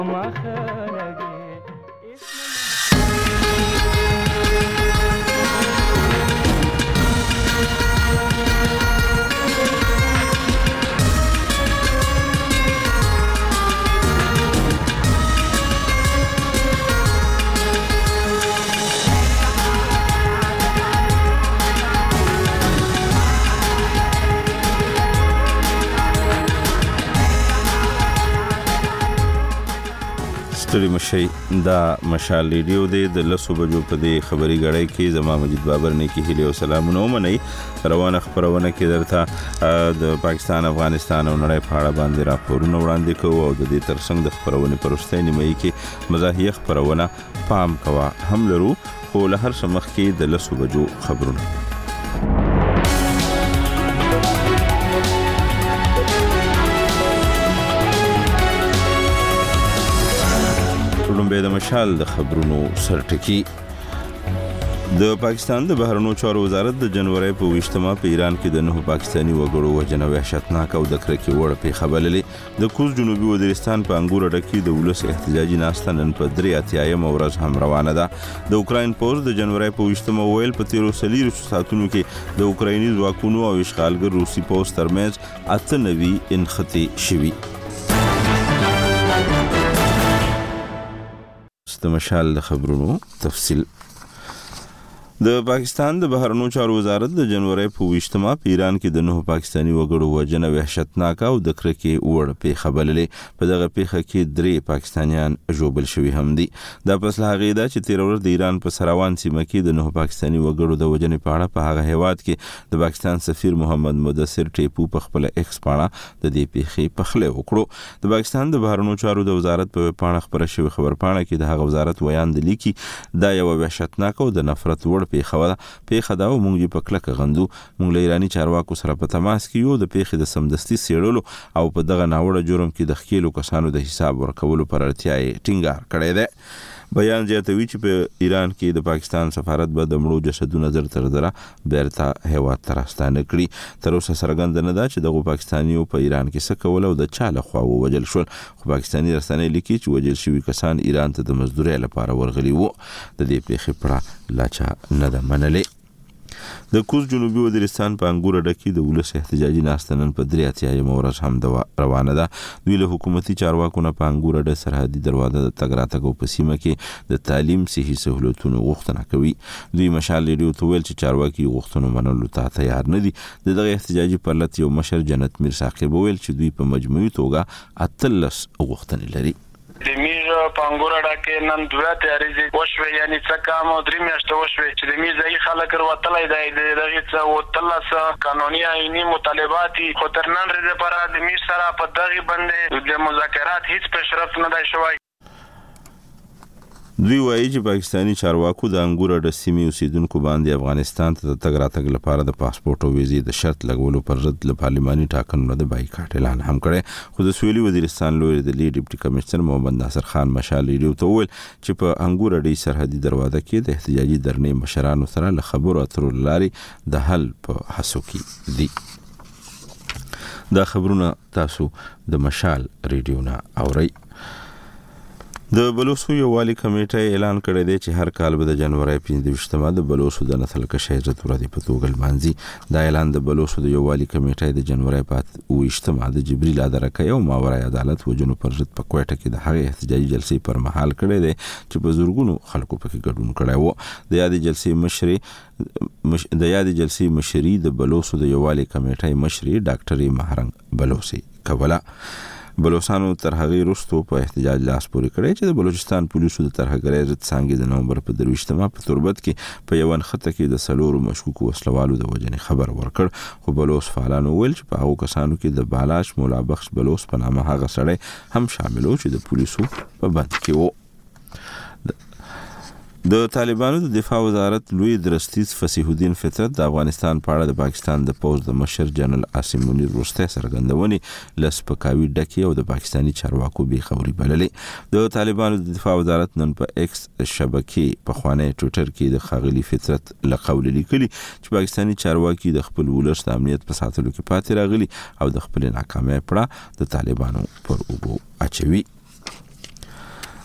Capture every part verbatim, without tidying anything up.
ستړي مشي دا مشال ریډیو دی د لسو بجو په دې خبري غړۍ کې زما مجید بابر نه کې هلي او سلامونه ومني روانه خبرونه کې درته د پاکستان افغانستان او نړۍ په اړه باندې راپورونه وړاندې کوو او د دې ترڅنګ د خبرونه پرسته نیمه کې مزاحیه خبرونه پام کوا هم لرو خو له هر څه مخکې د لسو بجو خبرونه د مشال د خبرونو سرټکی د پاکستان د بهرنیو چارو وزارت د جنوري په ویشتمه په ایران کې د نهو پاکستانی وګړو وژنه وحشتناک او د کرکې وړ په خبرلې د کوز جنوبي وزیرستان په انګور ډکی د ولس احتجاجي ناستن نن په درې اتیایم ورځ هم روانه ده د اوکراین پوز د جنوري په ویشتمه ویل په تیرو سلیرو ساعتونو کې د اوکرایني ځواکونو او اشغالګر روسي پوز ترمنځ اته نوي انختی شوي د مشال د خبرونو تفصیل د پاکستان د بهرنیو چارو وزارت د جنوري په ویشتمه په ایران کې د نهو پاکستانی وګړو وژنه وحشتناک او د کرکې وړ په خبرلې په دغه پیښه کې درې پاکستانیان ژوبل شوي هم دي دا پس له هغې ده چې تیر ورځ د ایران په سروان سیمه کې د نهو پاکستانی وګړو د وژنې په اړه په هغه هیواد کې د پاکستان سفیر محمد مدثر ټیپو په خپل ایکس پاڼه د دې پیښې پخلی وکړو د پاکستان د بهرنیو چارو د وزارت په پاڼه خبره شوې خبر پاڼه کې د هغه وزارت ویان د لیکي دا یو وحشتناک او د نفرت وړ پیښه ده پیښه دا مونږ په کلکه غندو مونږ له ایرانی چارواکو سره په تماس کې یو د پیښې د سمدستي سیړلو او په دغه ناوړه جرم کې د خکېلو کسانو د حساب ورکولو پر اړتیا یې ټینګار کړی دی بیان زیاتوي چې په ایران کې د پاکستان سفارت به د مړو جسدونو زر تر زره بیرته هیواد ته راستانه کړي تر اوسه څرګنده نه ده چې دغه پاکستانیو په ایران کې څه کول او د چا لخوا ووژل شول خو پاکستاني رسنۍ لیکي چې وژل شوي کسان ایران ته د مزدورۍ لپاره ورغلي وو د دې پیښې پړه لا چا نه ده منلې د کوز جنوبي وزیرستان په انګور ډکی د ولس احتجاجي ناستنن په درې اتیایم ورځ هم روانه ده دوی له حکومتي چارواکو نه په انګور ډ سرحدي دروازه د تګ راتګ په سیمه کې د تعلیم صحي سہولتونو غوښتنه کوي دوی مشال ریډیو ته ویل چې چارواکي غوښتنو منلو ته تیار نه دي دغه احتجاجي پرلط یو مشر جنت میر ساقب ویل چې دوی په مجموعي توګه اتلس غوښتنې لري د میز پنګور ډکه نن دوه تیارې وشوي یعنی څه کام او درې میاشتې وشوي چې د میز ای خلک وروتلای دی دغه څه وتلس قانوني آئینی مطالبات خو تر نن ورځې لپاره د میز سره په دغه باندې د مذاکرات هیڅ پیشرفت نه دی شوی دوی وایي چې پاکستانی چارواکو د انګور د سیمې اوسیدونکو باندې افغانستان ته تګ راتګ لپاره د پاسپورت او ویزې د شرط لګولو پر ضد له پارلماني ټاکنو د بایکاټ اعلان هم کړی خو د سویلي وزیرستان لوی د لیډ ډیپټي کمشنر محمد ناصر خان مشال ریډیو ته وویل چې په انګور د سرحدي دروازه کې د احتجاجي درنې مشرانو سره له خبرو اترو لارې د حل په هڅو کې دي دا خبرونه تاسو د مشال ریډیو نه اورئ د بلوسو یووالي کمیټې اعلان کړی دی چې هر کال به د جنوري پنځه ویشتمه د بلوسو د نسل کشي عزت ورځ په توګه لمانځي دا اعلان د بلوسو د یووالي کمیټې د جنوري په اته ویشتمه د جبريل ادرکه یو ماورای عدالت وجنو پر ضد په کوټه کې د هغه احتجاجي جلسې پر مهال کړی دی چې په زورګونو خلکو پکې ګډون کړی وو د یادې جلسې مشري مش... د یادې جلسې مشري د بلوسو د یووالي کمیټې مشري ډاکټر مهرنګ بلوسي کوله بلوچستانو تر هغه وروسته په احتجاج لاس پورې کړی چې د بلوچستان پولیسو د ترهګرۍ ضد څنګه د نومبر په درويشتمه په تربت کې په یو خطه کې د سلورو مشکوک وسلوالو د وجنې خبر ورکړ خو بلوچ فعالانو ویل چې په هغو کسانو کې د بالاش مولا بخش بلوچ په نامه هغه سړی هم شامل و چې د پولیسو په بند کې وو د طالبانو د دفاع وزارت لوی درستیز فصیح الدین فطرت د افغانستان په اړه د پاکستان د پوز د مشر جنرال عاصم منیر وروسته څرګندونې لس پکاوي ډکی او د پاکستانی چارواکو به خبري بللې د طالبانو د دفاع وزارت نن په ایکس شبکې په خوانه ټوئیټر کې د خاغلی فطرت لقول لیکلي چې پاکستانی چارواکي د خپل ولس د امنیت په ساتلو کې پاتې راغلي او د خپل ناکامۍ پړه د طالبانو پر اوبو اچوي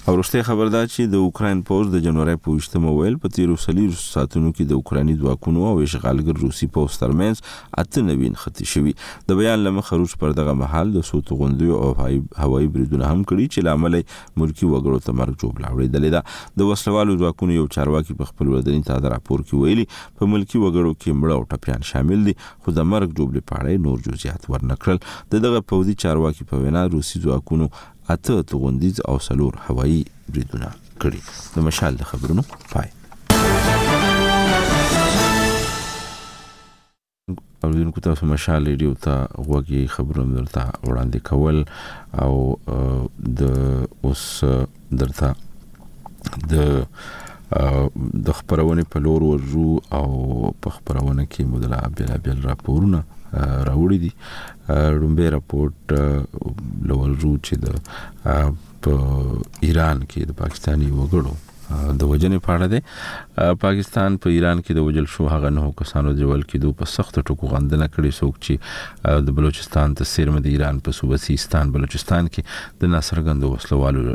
او وروستۍ خبر ده چې د اوکراین پوز د جنوري په ویشتمه ویل په تیرو څلورو ساعتونو کې د اوکرایني ځواکونو او اشغالګر روسي پوز ترمنځ اته نوي نښتې شوي. د بیان له مخه روس پر دغه مهال د څو توغندیو او هوایي بریدونه هم کړي چې له امله ملکي وګړو ته مرګ ژوبله اورېدلې ده. د وسلوالو ځواکونو یو چارواکي په خپل ورځني تازه راپور کې ویلي په ملکي وګړو کې مړه او ټپیان شامل دي، خو د مرګ ژوبلې په اړه نور جزئیات ورنه کړل. د دغه پوځي چارواکي په وینا روسي ځواکونو اته توغندیز او څلور هوایي بریدونه کړي. د مشال د خبرونو پای. اوریدونکو تاسو مشال ریډیو ته غوږی خبرونه درته وړاندې کول او د اوس درته د د خبرونه په لور ورجو او په خبرونه کې مدلا بلا بل راپورونه راوړي دي. رومبه راپورټ لورجو چې د په ایران کې د پاکستاني وګړو د وجنې پاړه ده. پاکستان په ایران کې د وجل شو هغه نه کسانو د ول کېدو په سخت ټکو غندنه کړې، څوک چې د بلوچستان ته سیرمه د ایران په صوبه سیستان بلوچستان کې د ناصرګند وسلوالو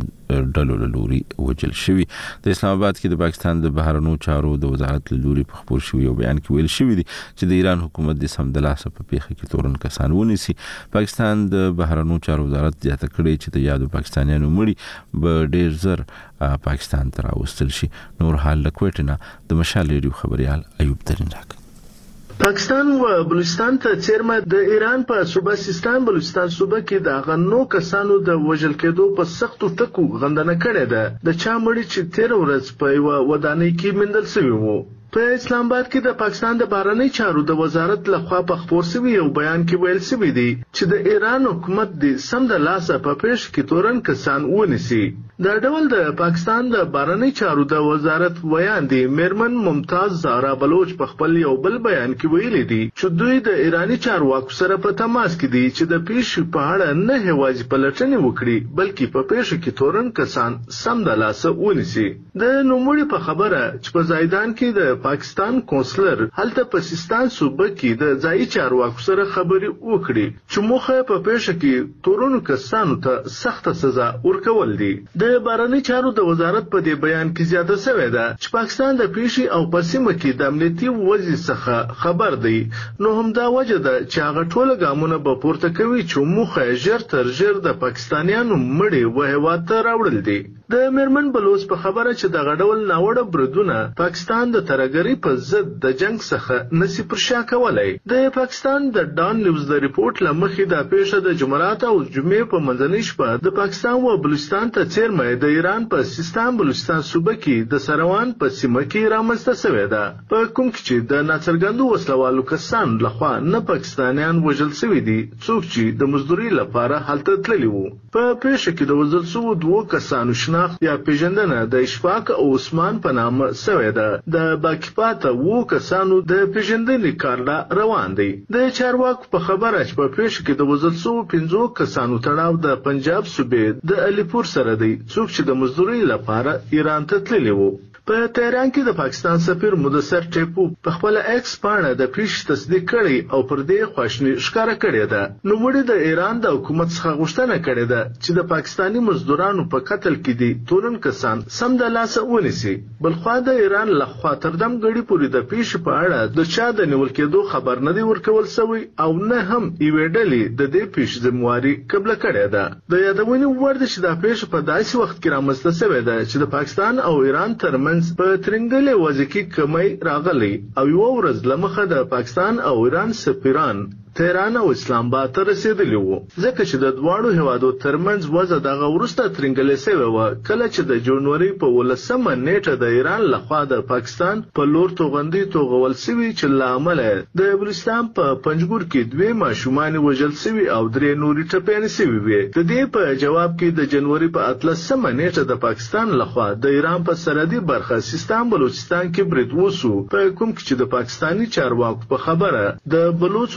ډلو له لوري وجل شوی. د اسلام آباد کې د پاکستان د بهرنیو چارو د وزارت له لوري په خبر شوی او بیان کې ویل شوی دی چې د ایران حکومت د سمدلاسه په پیښه کې تورن کسان ونیسي. پاکستان د بهرنیو چارو وزارت زیاته کړې چې د یادو پاکستانیانو مړي به ډیر زر پاکستان ته راوستل شي. نور حال له کوټه د مشال ریډیو خبريال ایوب ترین راک. پاکستان و بلوچستان ته چیرمه د ایران په صوبه سیستان بلوچستان صوبه کې د غنو کسانو د وژل کېدو په سختو ټکو غندنه کړې ده. د چا مړي چې تیر ورځ په یو ودانۍ کې مندل شوی وو. په اسلام آباد کې د پاکستان د بهرنی چارو د وزارت لخوا په خبر شوی یو بیان کې ویل شوی دی چې د ایران حکومت د سم د لاسه په پیش کې تورن کسان ونیسي. دا ډول د پاکستان د بهرنی چارو د وزارت بیان دی. میرمن ممتاز زهرا بلوچ په خپل یو بل بیان کې ویلي دي چې دوی د ایرانی چارواکو سره په تماس کې دي چې د پیش په اړه نه هواج پلټنې وکړي بلکې په پیش کې تورن کسان سم د لاسه ونیسي. د نوموړي په خبره چې په زیدان کې د پاکستان کونسلر هلته په سیستان صوبه کې د ځایي چارواکو سره خبري وکړي چې موخه په پیښه کې تورونو کسانو ته سخت سزا ورکول دي. د بهرنی چارو د وزارت په دې بیان کې زیاته شوې ده چې پاکستان د پیښې او پسیمه کې د امنیتي وضع څخه خبر دی، نو هم دا وجه ده چې هغه ټول ګامونه به پورته کوي چې موخه ژر تر ژر د پاکستانیانو مړي و هیواد ته راوړل دي. د میرمن بلوچ په خبره چې د غډول ناوړه بریدونه پاکستان د ترګری په ضد د جنگ څخه نسی پرشا کولای. د پاکستان د ډان نیوز د ریپورت لمخې د پیښه د جمعرات او جمعې په منځنۍ شپه د پاکستان و بلوچستان ته چیرمه د ایران په سیستان بلوچستان صوبه کې د سروان په سیمه کې رامنځته شوې ده، په کوم کې چې د ناڅرګندو وسلوالو کسان لخوا نه پاکستانیان وژل شوي دي، څوک چې د مزدوري لپاره هلته تللي وو. په پیښه کې د وژل شوو دوو کسانو شناخت یا پیژندنه د اشفاق او عثمان په نامه شوې ده. د باقی پاته وو کسانو د پیژندنې کار روان دی. د چارواکو په خبره چې په پیښه کې د وژل شوو پنځو کسانو تړاو د پنجاب صوبې د علیپور سره دی، څوک چې د مزدوري لپاره ایران ته تللی وو. په تهران کې د پاکستان سفیر مدثر ټیپو په خپل ایکس باندې د پیښې تصدیق کړي او پر دې خواشنی ښکارا کړې ده. نو وړي د ایران د حکومت څخه غوښتنه کړې ده چې د پاکستانی مزدورانو په قتل کې دي تورن کسان سم د لاسه ونیسي. بلخوا د ایران لخوا تر دم غړي پورې د پیښې په اړه د چا د نیول کېدو خبر نه دی ورکول شوی او نه هم ایویډلې د دې پیښې ذمہواری قبل کړې ده. د یادونې ورده چې د پیښې په داسې وخت کې رامنځته شوې ده چې د پاکستان او ایران ترمنځ په ترنګلې وځي کې کمی راغلی او یو ورځ لمخه د پاکستان او ایران سفیران تهران او اسلام آباد ته رسیدلی وو، ځکه چې د دواړو هیوادو ترمنځ وځه دغه وروسته ترنګلې شوې وه کله چې د جنوري په ولسمه نیټه د ایران لخوا د پاکستان په لور توغندي توغول شوي چې له امله د بلوچستان په پنجګور کې دوه ماشومان وژل شوي او درې نورې ټپیانې شوي وي. د دې په جواب کې د جنوري په اتلسمه نیټه د پاکستان لخوا د ایران په سرحدي برخه سیستان بلوچستان کې برید وشو، په کوم کې چې د پاکستاني چارواکو په خبره د بلوچو وسلو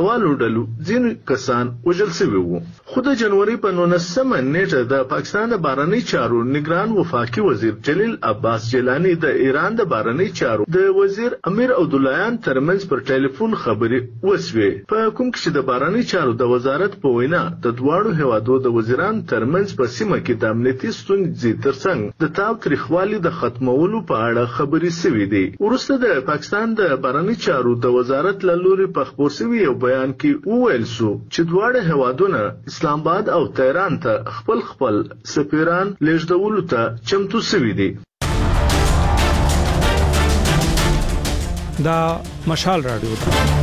والو ډلو ځینې کسان وژل شوي وو. خو د جنوري په نولسمه نیټه د پاکستان د بهرنی چارو نگران وفاقي وزیر جلیل عباس جیلانی د ایران د بهرنی چارو د وزیر امیر عبداللهیان ترمنځ پر ټلیفون خبرې وسوې، په کوم کې چې د بهرنی چارو د وزارت په وینا د دواړو هیوادو د وزیران ترمنځ په سیمه کې د امنیتي ستونزې ترڅنګ د تاو تریخوالي د ختمولو په اړه خبرې شوې دي. وروسته د پاکستان د بهرنی چارو د وزارت له لوري په خپور شوي یو بیان کې وویل شو چې دواړه هیوادونه اسلام آباد او تهران ته خپل خپل سفیران لیږدولو ته چمتو شوي دي. دا مشال رادیو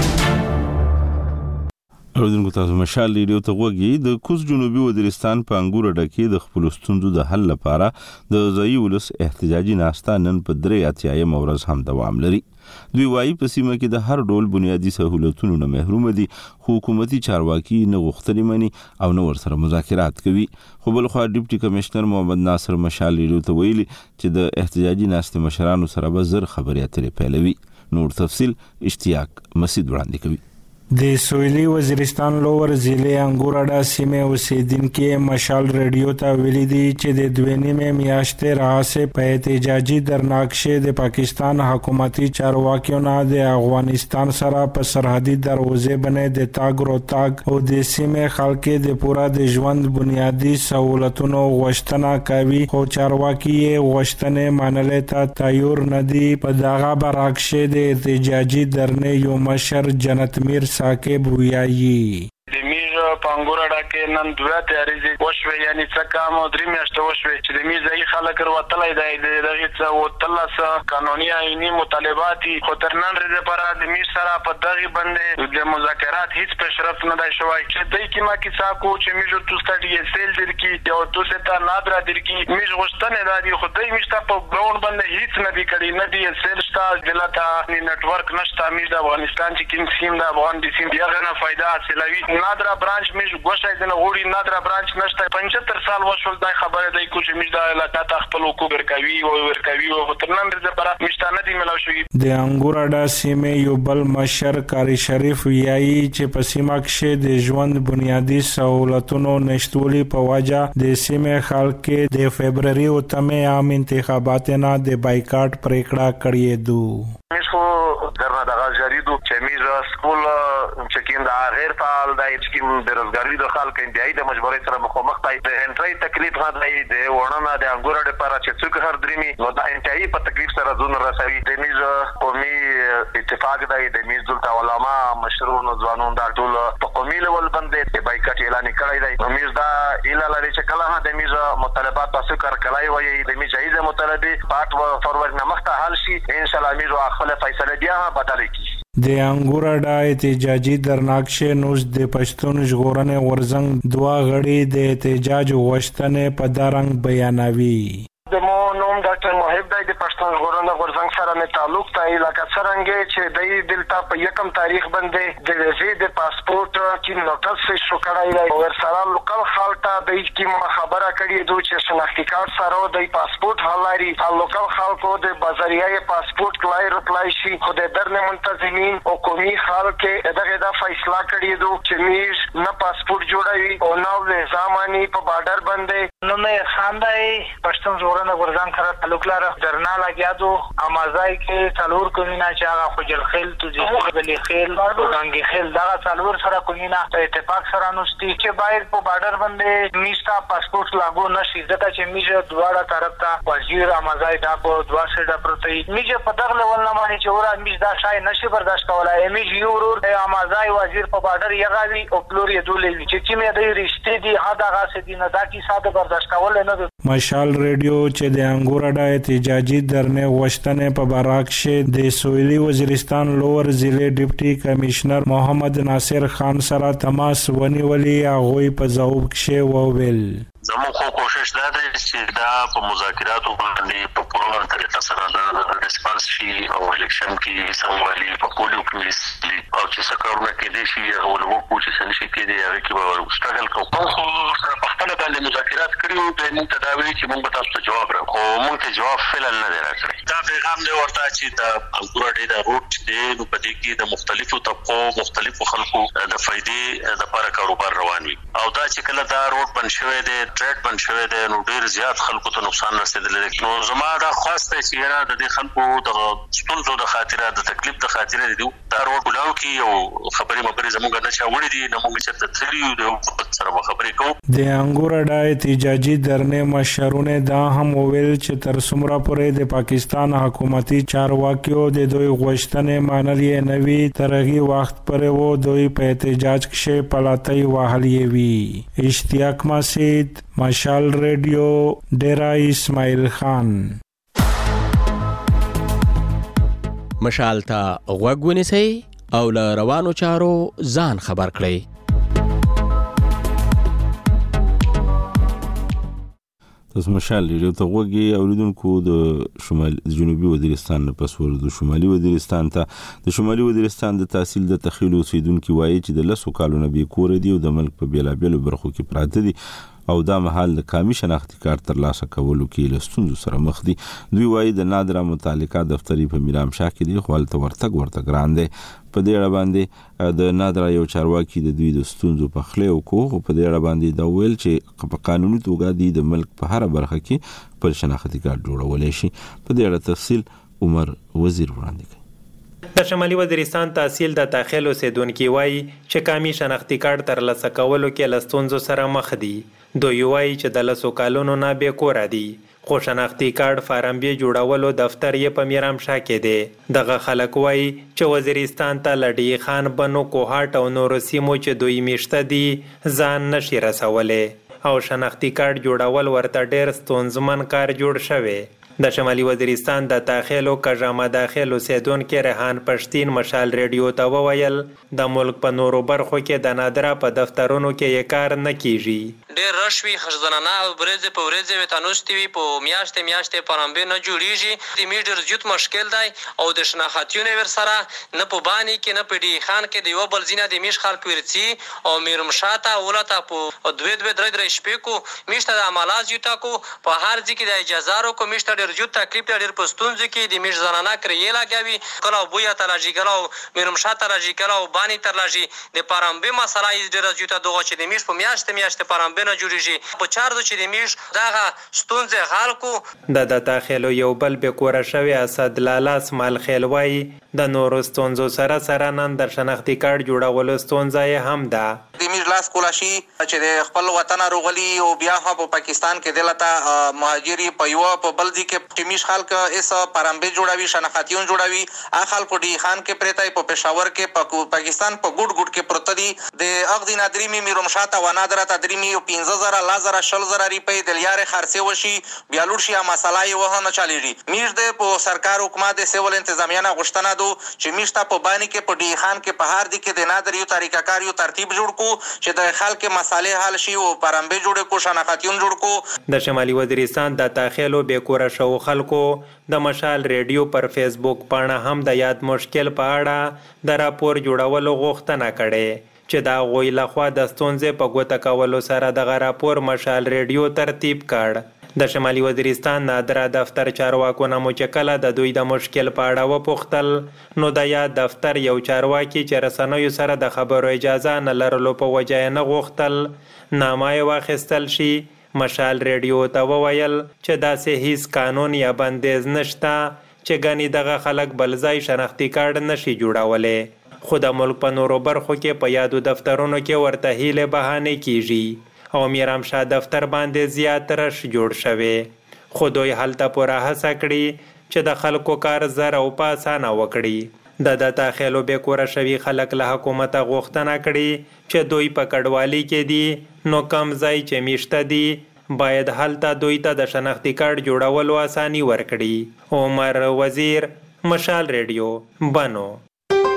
اوردونکو تاسو مشال ریډیو ته غوږی. د کوز جنوبي وزیرستان په انګور ډکې د خپل ستونزو د حل لپاره د ځایي ولس احتجاجي ناسته نن په درې اتیایم ورځ هم دوام لري. دوی وايي په سیمه کې د هر ډول بنیادی سہولتونو نه محروم دي، حکومتي چارواکي نه غوښتنې مني او نه ورسره مذاکرات کوي. خو بل خو ډیپټي کمشنر محمد ناصر مشال ریډیو ته ویلي چې د احتجاجي ناستې مشرانو سره به زر خبرې اترې پیلوي. نور تفصیل اشتیاق مسید وړاندې کوي. د سویلي وزیرستان لوور ضلع انګوراډا سیمه اوسیدونکو مشال ریډیو ته ویلي دي چې د دوه نیمه میاشتې راهیسې په احتجاجي درناکشه د پاکستان حکومتي چارواکیو نه د افغانستان سره په سرحدي دروازې باندې د تاګ رو تاګ او د سیمه خلکو د پورا د ژوند بنیادی سہولتونو غوښتنه کوي، خو چارواکي یې غوښتنې منلې ته تیار نه دي. په دغه برعکس د احتجاجي درنې یو مشر جنت میر ساکب ویایي د میز پنګورډا کې نن دوه تیارې وشوي، یعنی څه کام او درې میاشتې وشوي چې د میزای خلک وروتلای دی. دغه څه وتلسه قانوني آئینی مطالبات خو تر نن ورځې پورې د میز سره په دغه باندې د مذاکرات هیڅ پیشرفت نه دی شوی. چې دای کی ما کې څاکو چې میز تو ستړي سیل در کې یو تو ستا نادرا در کې میز غشتنه دادی، خو دای میز ته په ګراوند باندې هیڅ نه دی کړی، نه دی سیل شتا دلته نتورک نشته. میز د افغانستان چې کوم سیم د افغان د سیم یغه نه فائدہ حاصلوي. نادرا برانچ میز غوښای د نغوري نادرا برانچ نشته. پنځه سال وشول دا خبره دی کو چې میز د علاقه ته خپل حقوق ورکوي او ورکوي او تر نن ورځې پورې مشتانه دی ملو شوی. د انګوراډا سیمه یو بل مشر کاری شریف ویایي چې په سیمه کې د ژوند بنیادی سہولتونو نشټولي په وجه د سیمه خلکو د فبرवरी او تمه عام انتخابات نه د بایکاټ پریکړه کړې دو. میز خو درنه دغه جریدو چې میز سکول چې کیند غیر فعال دی، چې کوم بیروزګاری د خلکو انتهایی د مجبورۍ سره مخامخ دی. د انټری تکلیف نه دی د ورننه د انګورډ لپاره چې څوک هر دریمي نو د انتهایی په تکلیف سره ځون رسوي. د میز قومي اتفاق دی، د میز دلته علما مشرون ځوانون دا ټول په قومي لیول باندې د بایکاټ اعلان کړی دی. نو میز دا اعلان لري چې کله هم د میز مطالبات تاسو کار کولای وي، د میز جایزه مطالبه پات فورورډ نه مخته حل شي، ان شاء الله میز خپل فیصله بیا بدل کړي. د انګوراډا احتجاجي درناکشه نوز د پښتون ژغورنې ورزنګ دوا غړي د احتجاج غوښتنې په دارنګ بیانوي. د مو نوم ډاکټر محب دی، د پښتون ژغورنې غورځنګ سره مې تعلق دی. لکه څرنګه چې د دلته په یکم تاریخ باندې د ویزې د پاسپورت کې نوټس شو کړای دی، ور سره لوکل خلک د کی خبره کړې دوی چې شناختی کارت سره د پاسپورت حلاري لوکل خلکو د بازاریه پاسپورت کلای رپلای شي. خو د درنه منتظمین او قومي خلک دغه د فیصله کړې دوی چې میش نه پاسپورت جوړوي او نو زماني په بارډر باندې نو نه خاندای پښتون ژغورنې غورځنګ سره تعلق لري. درنا لګیادو امازای کې څلور کومینا چې هغه خوجل خیل تو دي بلې خیل ګنګي خیل دا څلور سره کومینا په اتفاق سره نوستي چې باید په بارډر باندې میستا پاسپورت لاګو نشي، ځکه چې میجه دواړه طرف ته وزیر امازای دا په دوا سره پروتي میجه په دغه ول نه مانی چې ورا میج دا شای نشي برداشت کولای. میج یو ورور امازای وزیر په بارډر یغاوي او پلور یې دولې چې چې مې د رښتې دي هدا غاسه دي نه دا کی ساده برداشت کول نه دي. مشال ریډیو چې د انګوراډا احتجاجي درنې غوښتنې په برعکس د سویلي وزیرستان لوور ضلع ډیپټي کمشنر محمد ناصر خان سره تماس ونیولې، هغه په ځواب کې وویل زموږ خو کوشش دا دی چې دا په مذاکراتو باندې په پوره طریقه سره د ریسپانس شي او الیکشن کې سموالي په پولیو کې او چې څه کارونه کېدای شي هغه ولوکو چې څه نشي کېدای هغه کې به سټرګل کوو. خو سره په خپله باندې مذاکرات کړي د موږ ته دا وایي چې موږ به تاسو ته جواب راکړو، خو موږ ته جواب فعلا نه دی راکړی. دا پیغام دی ورته چې د انګور اډې د روډ چې دی نو په دې کې د مختلفو طبقو مختلفو خلکو د فائدې لپاره کاروبار روان وي او دا چې کله دا روډ بند شوی دی ټریډ بند شوی دی نو ډیر زیات خلکو ته نقصان رسیدلی دی. نو زما دا خواست دی چې نه د دې خلکو د ستونزو د خاطره د تکلیف د خاطره دی دا روډ بلاو کې یو خبرې مبرې زموږ نه چا وړي دي نه موږ چې د تریو د سره خبرې کوو. د انګور اډې احتجاجي درنې مشرونه دا هم وویل چې تر څومره پورې د پاکستان حکومتي چارواکیو د دوی غوښتنې منلې نه وي تر هغه وخت پورې و دوی په احتجاج کې پلاتۍ وهلې وي. اشتیاق مسید، مشال ریډیو، ډیرا اسماعیل خان. مشال ته غوږ ونیسئ او له روانو چارو ځان خبر کړئ. تاسو مشال ریډیو ته غوږی اوریدونکو د شمال جنوبي وزیرستان نه پسور د شمالي وزیرستان ته د شمالي وزیرستان د تحصیل د تخیل اوسیدونکو وایي چې د لسو کالونو به کور دی او د ملک په بیلابیلو برخو کې پراته دي او دا مهال د کامی شناختی کارت ترلاسه کولو کې له ستونزو سره مخ دي. دوی وایي د نادره متعلقه دفتري په میرام شاه کې دی خو هلته ورتګ ورته ګران دی. په دې اړه باندې د نادره یو چارواکي د دوی د ستونزو په خله وکړو خو په دې اړه باندې دا ویل چې په قانوني توګه دی د ملک په هر برخه کې پر شناختی کارت جوړولای شي. په دې اړه تفصیل عمر وزیر وړاندې کوي. د شمالي وزیرستان تحصیل د تاخیل اوسیدونکو وایي چې کامی شناختی کارت ترلاسه کولو کې له ستونزو سره مخ دي. دوی وایي چې د لسو کالونو نه بې کوره دي خو شناختی کارت فارمبي جوړولو دفتر یې په میرام شاه کې دی. دغه خلک وایي چې وزیرستان ته لډی خان بنو کوهاټ او نورو سیمو چې دوی میشته دي ځان نشي رسولی او شناختی کارت جوړول ورته ډېر ستونزمن کار جوړ شوی. د شمالي وزیرستان د تاخیل او کژامه داخل اوسیدونکو ریحان پښتین مشال ریډیو ته وویل د ملک په نورو برخو کې د نادره په دفترونو کې یې کار نه کیږي. ډېر رش وي خزدنانه او برېځې په ورځې وي تنوستې وي په میاشتې میاشتې پرمبې نه جوړیږي. د میډر زیات مشکل دی او د شناختیونه ورسره نه په بانی کې نه په ډی خان کې د یو بل ځینه د میش خلک ورڅي او میرم شاته ولته په دوه دوه درې درې شپې کو میشته د عملات یوتا کو په هر ځکه د اجازهارو کو میشته ډېر زیات تکلیف ډېر پستونځ کې د میش زنانه کړی لاګوي کله بویا تلاجی کله میرم شاته راجی کله بانی ترلاجی د پرمبې مسله یې ډېر زیات دغه چې د میش په میاشتې میاشتې پرمبې نه جوړیږي په چارو چې د میش دغه ستونزې حل کو. د د تاخیلو یو بل به کوره شوی اسد لالاس مال خیلوي د نورو ستونزو سره سره نن د شناختی کارت جوړولو ستونزه هم ده. د میش لاس کولاشي چې د خپل وطن روغلی او بیا هم په پاکستان کې دلته مهاجری په یو په بل ځای کې میش خلک اس پرمبې جوړوي شناختیون جوړوي ا خلکو ډی خان کې پرتای په پېښور کې په پاکستان په ګډ ګډ کې پروت دي. د اغدی نادریمی میروم شاته و نادره تدریمی پنځه زره لازره شل زره ریپې د لیارې خرڅې وشي بیا لور شي مسله یې وهنه چلیږي. میش د په سرکار حکومت د سیول انتظامیه نه غوښتنه دو چې میشته په بانی کې په ډی خان کې په هر دي کې د نادر یو طریقه یو ترتیب جوړ کو چې د خلک مسالې حل شي او پرمبې جوړ کو شناختیون جوړ کو. د شمالي وزیرستان د تاخیلو بیکوره شو خلکو د مشال ریډیو پر فیسبوک پاڼه هم د یاد مشکل په اړه د راپور جوړولو غوښتنه کړې چې دا غوی لخوا د ستونزې په ګوته کولو سره دغه راپور مشال ریډیو ترتیب کړ. د شمالي وزیرستان نادره دفتر چارواکو نه مو چې کله د دوی د مشکل په اړه وپوښتل نو د یاد دفتر یو چارواکي چې رسنیو سره د خبرو اجازه نه لرلو په وجه یې نه غوښتل نامه یې واخیستل شي. مشال ریډیو ته وویل چې داسې هیڅ قانون یا بندیز نشته چې ګنې دغه خلک بل ځای شناختي کارت نشي جوړولی خو د ملک په نورو برخو کې په یادو دفترونو کې ورته هیلې بهانې کیږي او میرام شاه دفتر باندې زیات رش جوړ شوی خو دوی هلته پوره هڅه کړي چې د خلکو کار زر او په اسانه وکړي. د د تاخیلو بیکوره شوي خلک له حکومته غوښتنه کړي چې دوی په کډوالي کې دي نو کم ځای چې میشته دي باید هلته دوی ته د شناختی کارت جوړولو اساني ورکړي. عمر وزیر، مشال ریډیو، بنو.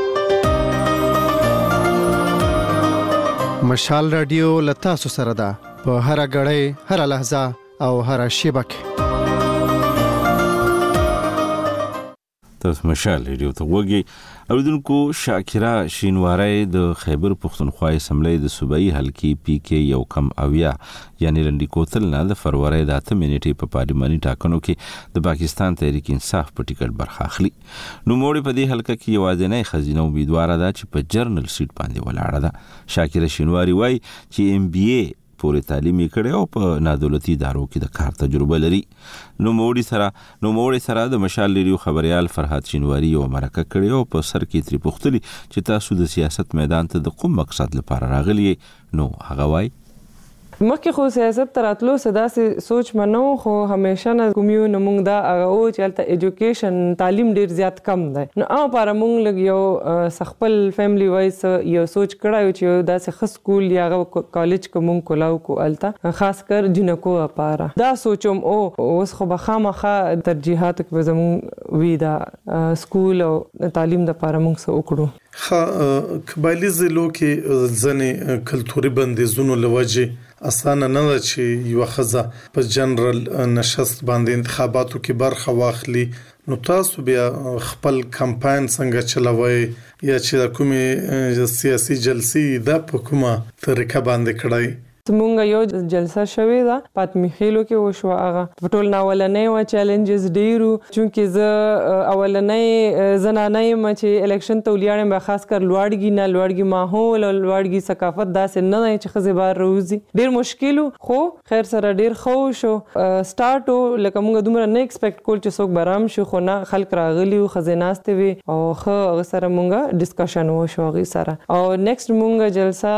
مشال رادیو لتاسو سره ده. په هر غړې هر لحظه او هر شیبه کې. تاسو مشال ریډیو ته وګورئ. اوریدونکو شاکرا شینواری د خیبر پختونخوا اسمبلی د صوبایي حلقې پی کې یو کم اویا یعنی رنډي کوتل نه د فروری د اته منټې په پارلماني ټاکنو کې د پاکستان تحریک انصاف په ټیکټ برخه اخلي. نو موړي په دې حلقه کې یوازینۍ خزینه امیدوار ده چې په جرنل سیټ باندې ولاړه ده. شاکرا شینواری وایي چې ام بی اے پورې تعلیم یې کړی او په نادولتي ادارو کې د کار تجربه لري. نو موړي سره نو موړي سره د مشال ریډیو خبريال فرحات شینواری یو مرکه کړی او په سر کې تری پوښتلي چې تاسو د سیاست میدان ته د کوم مقصد لپاره راغلی. نو هغه وایي مخکې خو سیاست تراتلو صدا سي سوچ منو خو همیشه نه کومیو نمونږ دا هغه او چې الته ایجوکیشن تعلیم ډیر زیات کم دی. نو او پر مونږ لګ یو سخپل فیملی وایس یو سوچ کړایو چې دا سه خ سکول یا کالج کوم کولاو کو الته خاص کر جنکو لپاره دا سوچم او اوس خو بخامخه ترجیحات کې زمون وی دا سکول او تعلیم د لپاره مونږ سره وکړو. خا قبایلی ضلعو کې ځنې کلتوري بندیزونو لوجه اسانه نه ده چې یو خزه په جنرال نشست باندې انتخاباتو کې برخه واخلي. نو تاسو بیا خپل کمپاین څنګه چلوي یا چې د کومې سیاسي جلسې د په کومه طریقه باندې کړای؟ مونږ یو جلسه شوې ده پاتمی خېلو کې وشو. هغه په ټول ناولنې و چیلنجز ډیرو چونکه ز اولنې زنانې م چې الیکشن ته ولیاړم به خاص کر لوړګي نه لوړګي ماحول او لوړګي ثقافت داسې نه دی چې خزه بار روزي ډیر مشکلو خو خیر سره ډیر خو شو سٹارټ لکه مونږ دومره نه ایکسپیکټ کول چې څوک برام شو خو نه خلک راغلی او خزیناسته وي او خو سره مونږه ډسکشن وشو غي سره او نیکسټ مونږه جلسه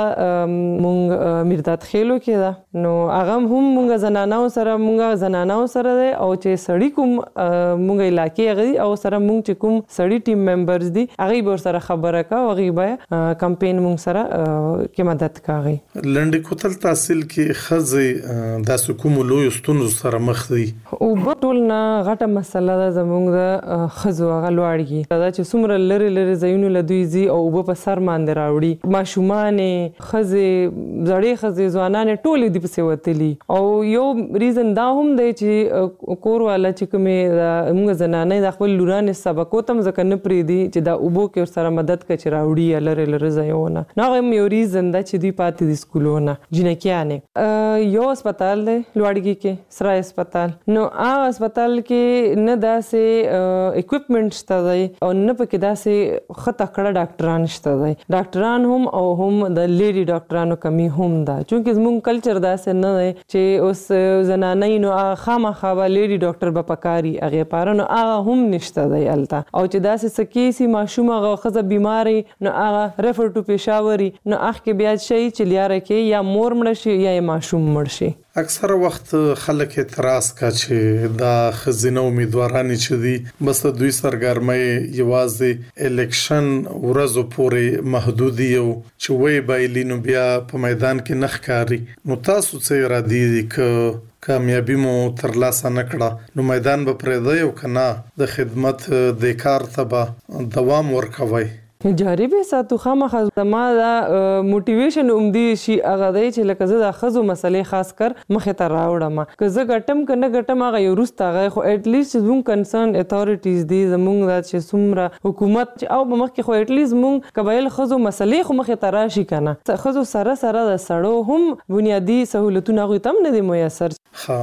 مونږ میرداد خېلو کې ده. نو هغه هم مونږ زنانو سره مونږ زنانو سره ده او چې سړی کوم مونږ علاقې غي او سره مونږ چې کوم سړی ټیم ممبرز دي هغه به سره خبره کا او غي به کمپاین مونږ سره کې مدد کوي. لنډ کوتل تحصیل کې خزي د سکوم لوی ستونزو سره مخ دي او په ټول نه غټه مسله ده زمونږ د خزو غلوړږي دا چې څومره لری لری زینو لدوی زی او په سر باندې راوړي ماشومان خزي زړې خزي ځوانان ټول دي په وتلی او یو ریزن دا هم دی چې کور والا چې کومه موږ زنانه د خپل لورانې سبق وتم ځکه نه پری دي چې دا اوبو کې سره مدد کچ راوړي لره لره ځایونه نو هم یو ریزن دا چې دی پاتې د سکولونه جنکیانه یو هسپتال دی لوړګي کې سره هسپتال نو هغه هسپتال کې نه داسې اکوپمنټ شته دی او نه پکې داسې خطه کړه ډاکټران شته دی ډاکټران هم او هم د لیډي ډاکټرانو کمی هم ده چونکه زموږ کلچر داسې نه دی چې اوس زنانې نو خامخا به لیډي ډاکټر به پکاري هغې پاره نو هغه هم نشته دی هلته او چې داسې څه کیسي ماشوم هغه ښځه بیماري نو هغه ریفر ټو پېښاوري نو هغه کې بیا شي چې لیاره کې یا مور مړه شي یا ماشوم مړ شي. اکثره وخت خلک اعتراض کا چې دا خزینه امیدوارانی چې دي بس دوی سرګرمۍ یوازې الیکشن ورځو پورې محدودي او چې وای بایلینو بیا په میدان کې نخ کاری نو تاسو څه را دي ک کامیابی مو ترلاسه نکړه نو میدان به پرې دی او کنه د خدمت د کار ته دوام ورکوي جاری به ساتو خامخا زما دا موټیویشن اومدي شي هغه دی چې لکه زه د خزو مسلې خاص کر مخه ته راوړم که زه ګټم کنه ګټم هغه یو روسته هغه خو اټ لیست زمون کنسرن اتھارټیز دي زمونږ د چې څومره حکومت او مخکې خو اټ لیست مونږ قبایل خزو مسلې خو مخه ته راشي کنه خزو سره سره د سړو هم بنیادی سہولتونه غوي تم نه دي میسر. ها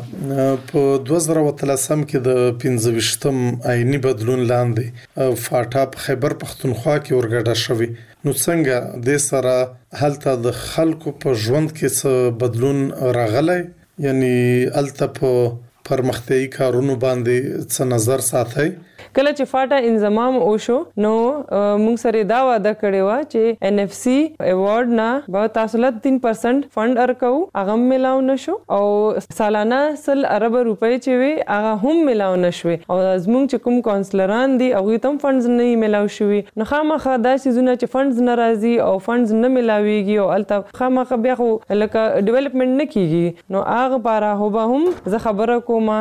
په دوه زره وتلسم کې د پنځه ویشتم آئینی بدلون لاندې فاټا په خیبر پختونخوا کې ورګډه شوی نو څنګه د سره هلته د خلکو په ژوند کې څه بدلون راغلی یعنی الته په پرمختیايي کارونو باندې څه نظر ساتي کله چې فاټا انضمام وشو نو موږ سره دا وعده کړی و چې ان اف سی ایوارډ نه به تاسو له تین پرسنټ فند ورکو هغه ملاو نشو او سالانه سل ارب روپۍ چې وي هغه هم ملاو نشوي او زموږ چې کوم کونسلران دي هغه تم فندز نه ملاو شوي نو خامخا دا سيزونه چې فندز ناراضي او فندز نه ملاويږي او الته خامخا بیا خو لکه ډیولپمنٹ نه کیږي نو هغه پاره هو به هم زه خبره کوم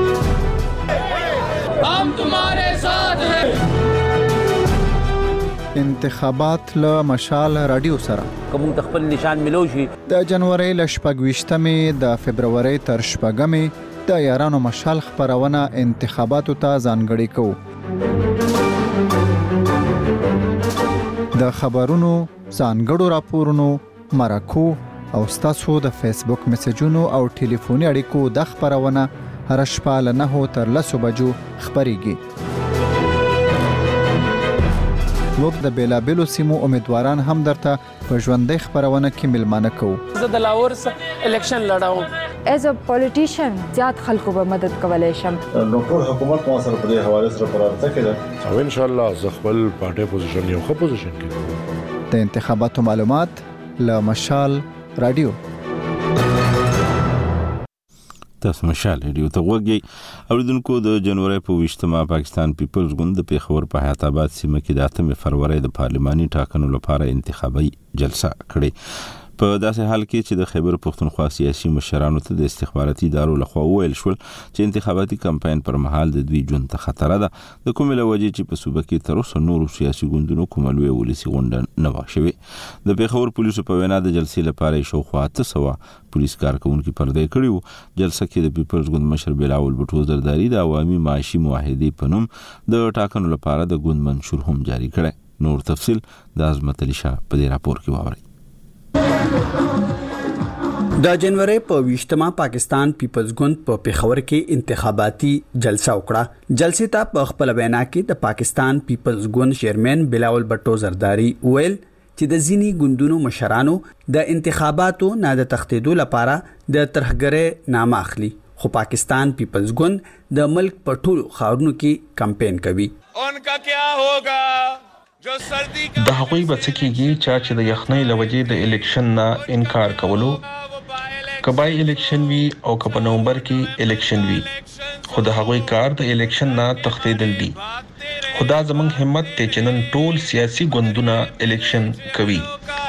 हम तुम्हारे साथ हैं انتخابات له مشال رادیو سره کوم خپل نشان ملو شي د جنوري ل شپږویشتمې د فبرवरी تر شپږمې د یارانو مشال خبرونه انتخاباتو ته ځانګړي کوو. د خبرونو ځانګړو راپورونو مرکو او ستاسو د فیسبوک میسجونو او ټلیفوني اړیکو د خبرونه هر شپه له نهو تر لسو بجو خبريږي. موږ د بیلابیلو سیمو امیدواران هم درته په ژوندۍ خبرونه کې ملمانه کوو. زه د لاهور څخه الیکشن لړاوم. ایز ا پولیټیشن زیات خلکو به مدد کولای شم. نو ټول حکومت مو سره په دې حواله سره پرارته کړه او ان شاء الله ز خپل پارټي پوزیشن یو ښه پوزیشن کې. د انتخاباتو معلومات له مشال رادیو. تاسو مشال رادیو ته وګورئ. اوریدونکو د جنوري په ویشتمه پاکستان پیپلز ګوند د پیښور په حیات آباد سیمه کې د اتمې فروری د پارلماني ټاکنو لپاره انتخابي جلسه کړې. په داسې حال کې چې د خیبر پښتونخوا سیاسي مشرانو ته د استخباراتي ادارو لخوا ویل شول چې انتخاباتي کمپاین پر مهال د دوی ژوند ته خطر ده، د کومې له وجې چې په صوبه کې تر اوسه نورو سیاسي ګوندونو کومه لویه ولسي غونډه نه وه شوې. د پیښور پولیسو په وینا د جلسې لپاره یې شاوخوا اته سوه پولیس کارکونکي پرده کړي وو. جلسه کې د پیپلز ګوند مشر بلاول بټو زرداری د عوامي معاشي معاهدې په نوم د ټاکنو لپاره د ګوند منشور هم جاری کړی. نور تفصیل د عظمت علي شاه په دې راپور کې واورئ. د جنوري په ویشتمه پاکستان پیپلز ګوند په پیښور کې انتخاباتي جلسه وکړه. جلسې ته په خپل وینا کې د پاکستان پیپلز ګوند چیرمن بلاول بټو زرداری ویل چې د ځینی ګوندونو مشرانو د انتخاباتو نه د تختیدو لپاره د ترهګرۍ نام اخلي، خو پاکستان پیپلز ګوند د ملک په ټولو ښارونو کې کمپاین کوي. انکا کیا ہوگا د هغوی به څه کېږي چې د یخنۍ له وجې د الیکشن نه انکار کولو، کبای الیکشن وی او که په نومبر کې الیکشن وی، خو د هغوی کار د الیکشن نه تښتېدل دي. خدا زمونږ همت ته چې نن ټول سیاسي ګوندونه الیکشن کوي.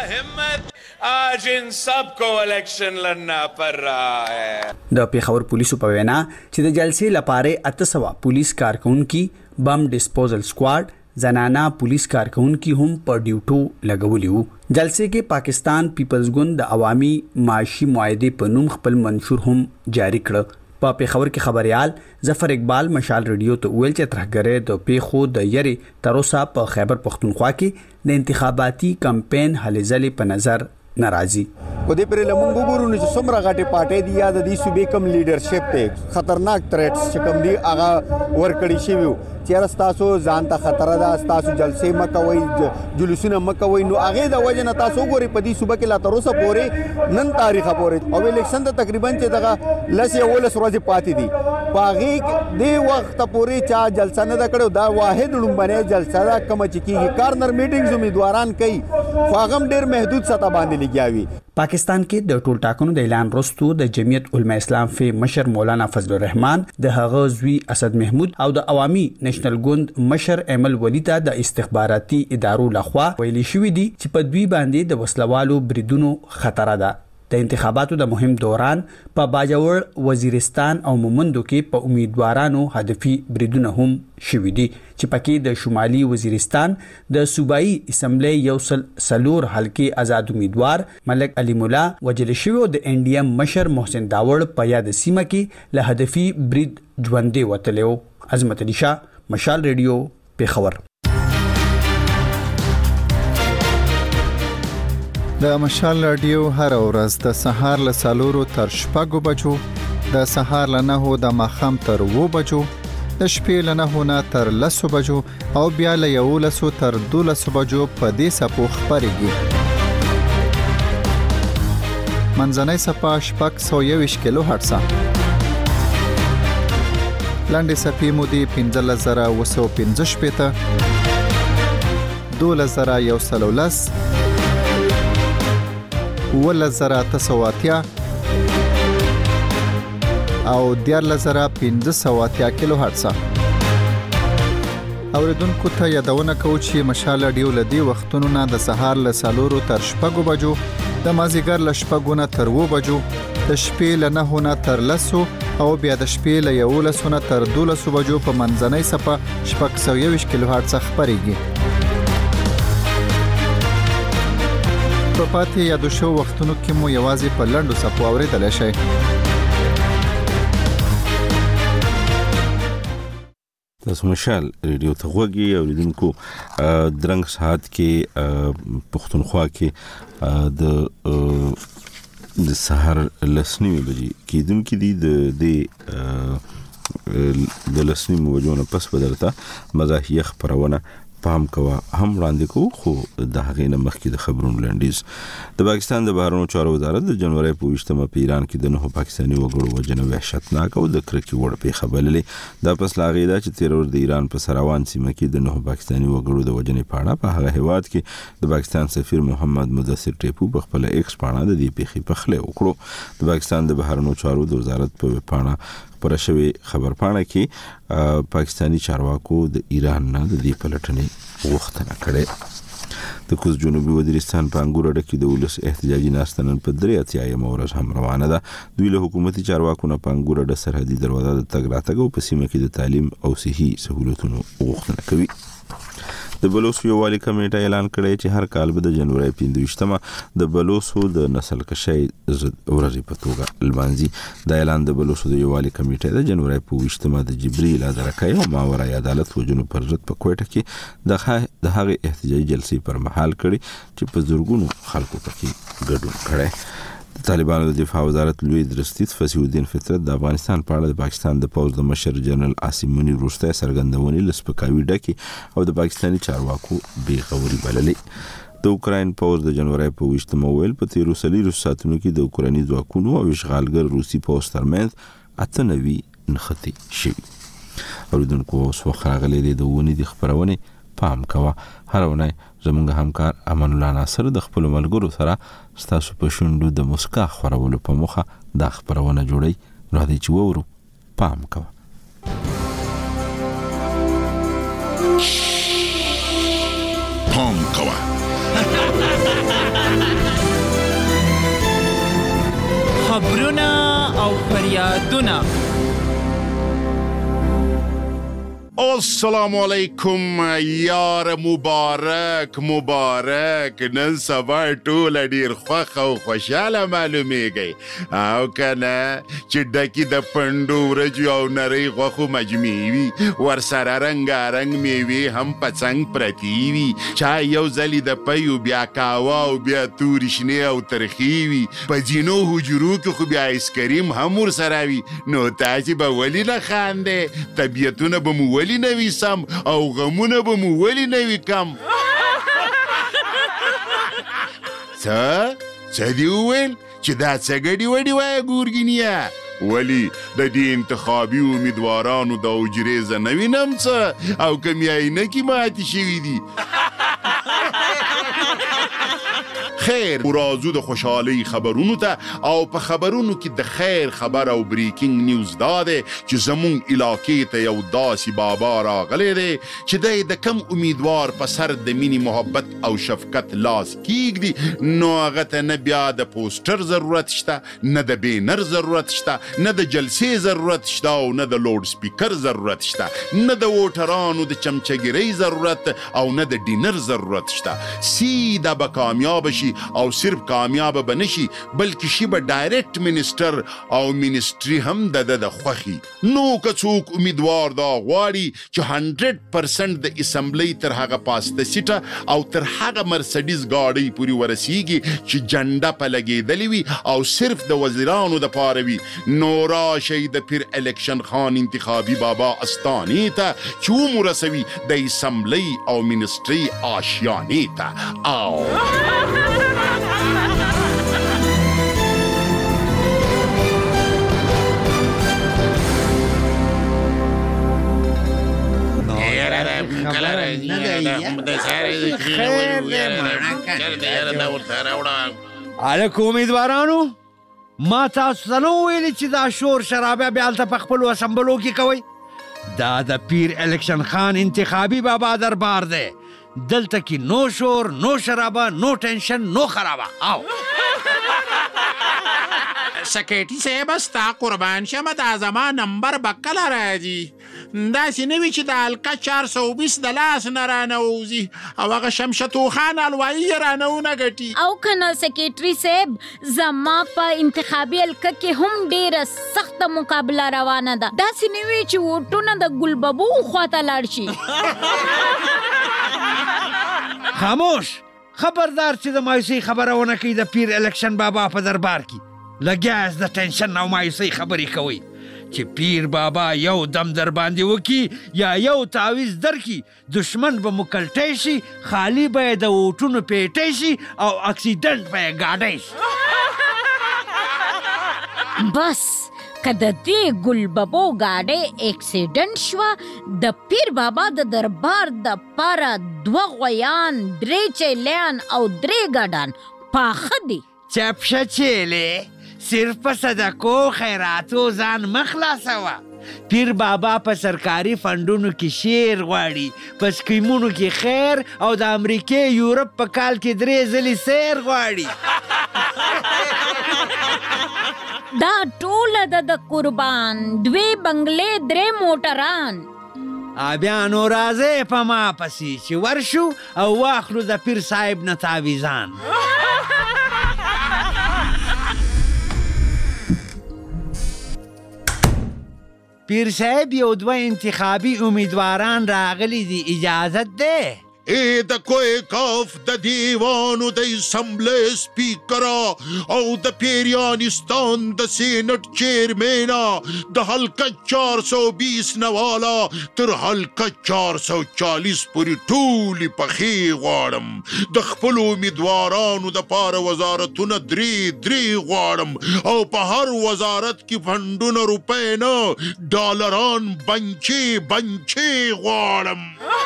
آج ان سب کو الیکشن لڑنا پڑ رہا ہے. د پیښور پولیسو په وینا چې د جلسې لپاره اته سوه پولیس کارکونکي، بم ډیسپوزل سکواډ، زنانا پولیس کارکونکي هم په ډیوټو لګولي وو. جلسې کې پاکستان پیپلز ګوند د عوامي معاشي معاهدې په نوم خپل منشور هم جاری کړ. په پیښور کې خبريال ظفر اقبال مشال رادیو ته ویل چې ترهګرۍ د پیښو د یری تر اوسه په خیبر پښتونخوا کې د انتخاباتي کمپاین هلې ځلې په نظر ناراضي. و دې پر لمونږ وګورو چې څومره غټه پارټي دی یا د دې صوبې کم لیډرشپ ته خطرناک تریټس چې کوم دی هغه ورکړی شي وو چې تاسو ځان ته خطر ده، تاسو جلسې مکوئ، جلوسونه مکوئ، نو هغه د وجه نه تاسو ګوري په دې صوبې کې لا تر اوسه پورې نن تاریخه پورې او الیکشن ته تقریبا چې دغه لس یا ولس ورځې پاتې دي، په هغه دې وخت پورې چا جلسه نه کړو. دا واحد لومبنه جلسه ده کوم چې کیږي. کارنر میټینګز امیدواران کوي خو هغه ډېر محدود سطح باندې لګیاوي. پاکستان کې د ټول ټاکنو د اعلان وروسته د جمعیت علماء اسلام فی مشر مولانا فضل الرحمن، د هغه زوی اسد محمود او د عوامي نېشنل ګوند مشر ایمل ولی ته د استخباراتي ادارو لخوا ویلي شوې دي چې په دوی باندې د وسلوالو بریدونو خطر ده. د انتخاباتو د مهم دوران په باجوړ، وزیرستان او مومندو کې په امیدوارانو هدفي بریدونه هم شوي دي چې پکې د شمالي وزیرستان د صوبایي اسمبلی یو سل سلور حلقې آزاد امیدوار ملک علي مولا وجل شوی او د انډیم مشر محسن داوړ په یاد سیمه کې له هدفي برید ژوندې وتلو. عظمت علي شاه، مشال رادیو، پیښور. د مشال رادیو هر ورځ د سهار له څلورو تر شپږو بجو، د سهار له نهو د ماښام تر اوو بجو، د شپې له نهو نه تر لسو بجو او بیا له یولسو تر دولسو بجو په دې څپو خپرېږي. منځنۍ څپه شپږ سوه یوویشت کیلو هرټزه، لنډې څپې مودې پنځلس زره اوه سوه پنځه شپېته، دولس زره یو سل او لس، اوولس زره اته سوه اتیا او دیارلس زره پنځه سوه اتیا کیلو هرټزه. اوریدونکو ته یادونه کوو چې مشال رادیو له دې وختونو نه د سهار له څلورو تر شپږو بجو، د مازدیګر له شپږو نه تر اوو بجو، د شپې له نهو نه تر لسو او بیا د شپې له یولسو نه تر دولسو بجو په منځنۍ څپه شپږ سوه یوویشت کیلو هرټزه خپرېږي. په پاتې یادو شو وختونو کې مو یوازې په لنډو څپو اورېدلی شئ. تاسو مشال ریډیو ته غوږی اوریدونکو درنګ ساعت کې پښتونخوا کې د د سحر لسنیمه بجې کېدونکې دي د د د لسنیمه بجو نه پس بدلته مزاحیه خبرونه پام کوا هم وړاندې کو خو د هغې نه مخکې د خبرونو لنډیز. د پاکستان د بهرنیو چارو وزارت د جنوري په ویشتمه په ایران کې د نهو پاکستاني وګړو وژنه وحشتناک او د کرکې وړ پیښه بللې. دا پس لا غیدا چې تیرور د ایران په سروان سیمه کې د نهو پاکستاني وګړو د وژنې په اړه په هغه هیواد کې د پاکستان سفیر محمد مدثر ټیپو په خپل ایکس باندې د دې پیښې په خله وکړو. د پاکستان د بهرنیو چارو د وزارت په پاڼه پر شوی خبر پاڼه کې پاکستانی چارواکو د ایران نه د دې پلټنې غوښتنه کړې. د کوز جنوبي وزیرستان په انګور کې د ولس احتجاجي ناستنن په درې اتیایم ورځ هم روانه ده. دوی له حکومتي چارواکو نه په انګور د سرحدي دروازه د تګ راتګ او په سیمه کې د تعلیم او صحي سہولتونو غوښتنه کوي. د بلوڅ یووالي کمیټه اعلان کړی چې هر کال به د جنوري پنځویشتمه د بلوڅو د نسل کشي ورځ په توګه لمانځي. دا اعلان د بلوڅو د یووالي کمیټې د جنوري په ویشتمه د جبرئیل ادرکای او ماورای عدالت وجنو پر ضد په کوټه کې د د هغه احتجاجي جلسې پر مهال کړي چې په زورګونو خلکو پکې ګډون کړي. د طالبانو د دفاع وزارت لوی درستیت فصیح الدین فطرت د افغانستان په اړه د پاکستان د پوز د مشر جنرال عاصم منیر وروسته سرګندونې لسپکاوي ډکې او د پاکستاني چارواکو بې غوري بللې. د اوکراین پوز د جنوري په ویشتمه ویل په تیرو سلیرو ساعتونو کې د اوکرایني ځواکونو او اشغالګر روسي پوز ترمنځ اته نوي نښتې شوي. اوریدونکو اوس وخت راغلی دی د ونې د خپرونې پام کوه. هر ونې زمونږ همکار امان الله ناصر د خپل ملګرو سره ستاسو په شونډو د مسکا خورولو په مخه دا خبرونه جوړي. راځي چې وورو پام کوه. پام کوه. خبرونه او فریادونه. السلام علیکم یار مبارک مبارک نن سبا ټول ډیر خوښ او خوشاله معلومیږي او کنه چې ډکی د پندو ورځو او نری غوښو مجموعي وي ورسره رنګارنګ میوې هم په څنګ پرتې وي چای یو ځلې د پیو بیا کاوا او بیا تورې شنې او ترخې وي په ځینو حجرو کې خو بیا ایسکریم هم ورسره وي نو تاسې به ولې نه خاندې طبیعتونه به مو ولې نوی سم او غمونه به مو ولې نوی کم څه څه دی وویل چې دا څه ګډې وډې وایه ګورګینیه ولی د دې انتخابي امیدوارانو د حجرې زه نه وینم څه او که مې عینکې ماتې شوي دي خیر ورازو د خوشحالۍ خبرونو ته او په خبرونو کې د خیر خبر او بریکینګ نیوز دا دی چې زمون علاقې ته یو داسې بابا راغلی دی چې دی د کم امیدوار په سر د مینې محبت او شفقت لاس کیږدي نو هغه ته نه بیا د پوسټر ضرورت شته نه د بینر ضرورت شته نه د جلسې ضرورت شته او نه د لوډ سپیکر ضرورت شته نه د ووټرانو د چمچګیرۍ ضرورت او نه د ډینر ضرورت شته سیده به کامیاب شي او صرف کامیاب به نشي بلکې شي به ډایرکټ منسټر او منسټري هم د د خوخي نو که څوک امیدوار دا غواړي چې هنډرډ پرسنټ د اسمبلی تر هغه پاسته سیټه او تر هغه مرسډیز ګاډۍ پورې ورسیږي چې جنډه په لګېدلې وي او صرف د وزیرانو د پاره وي نو راشئ د پیر الیکشن خان انتخابي بابا استانې ته چې ومو رسوي د اسمبلی او منسټري آشیانې ته او الک امیدوارانو ما تاسو ته نو ویلي چې دا شور شرابه بیا هلته په خپلو اسمبلو کې کوئ دا د پیر الیکشن خان انتخابي بابا دربار دی دلته کې نو شور نو شرابه نو ټینشن نو خرابه او سکیټي صاحب ستا قربان شمه دا زما نمبر به کله راځي داسې نه وي چې د حلقه چار سو بیس د لاس نه رانوځي او هغه شمشتو خان الوایي یې رانه ونه ګټي او که نه سکیټري صاحب زما په انتخابي حلقه کې هم ډېره سخته مقابله روانه ده داسې نه وي چې ووټونه د ګلببو خواته لاړ شي خاموش خبردار چې د مایوسۍ خبره ونه کوي د پیر الکشن بابا په دربار کې لګیاست د ټینشن او مایوسۍ خبرې کوئ چې پیر بابا یو دم در باندې وکي یا یو تعویز درکي دشمن به مکلټی شي خالی به یې د ووټونو پیټی شي او اکسیډنټ به یې ګاډی شي بس که د دې ګلببو ګاډۍ اکسیډنټ شوه د پیر بابا د دربار د پاره دوه غویان درې چیلیان او درې ګډان پاخه دي چپشه چیلې صرف په صدقو خیراتو ځان مخلاصوه پیر بابا په سرکاري فنډونو کې شیر غواړي په سکیمونو کې خیر او د امریکې یورپ په کال کې درې ځلې سیر غواړي دا ټوله د د قربان دوی بنگلې درې موټران بیا نو راځئ په ما پسې چې ورشو او واخلو د پیر صاحب نه تعویزان پیر صاحب یو دوه انتخابي امیدواران راغلي دي اجازت ده ای د کوی کاف د دیوانو د اسمبلی سپیکرا او د پیریانستان د سینټ چیرمینا د حلقه چار سو بیس نوالا تر حلقه چار سو چالیس پوری ټولې پخې غواړم د خپلو امیدوارانو د پاره وزارتونه درې درې غواړم او په هر وزارت کې فنډونه روپۍ نه ډالران بنچې بنچې غواړم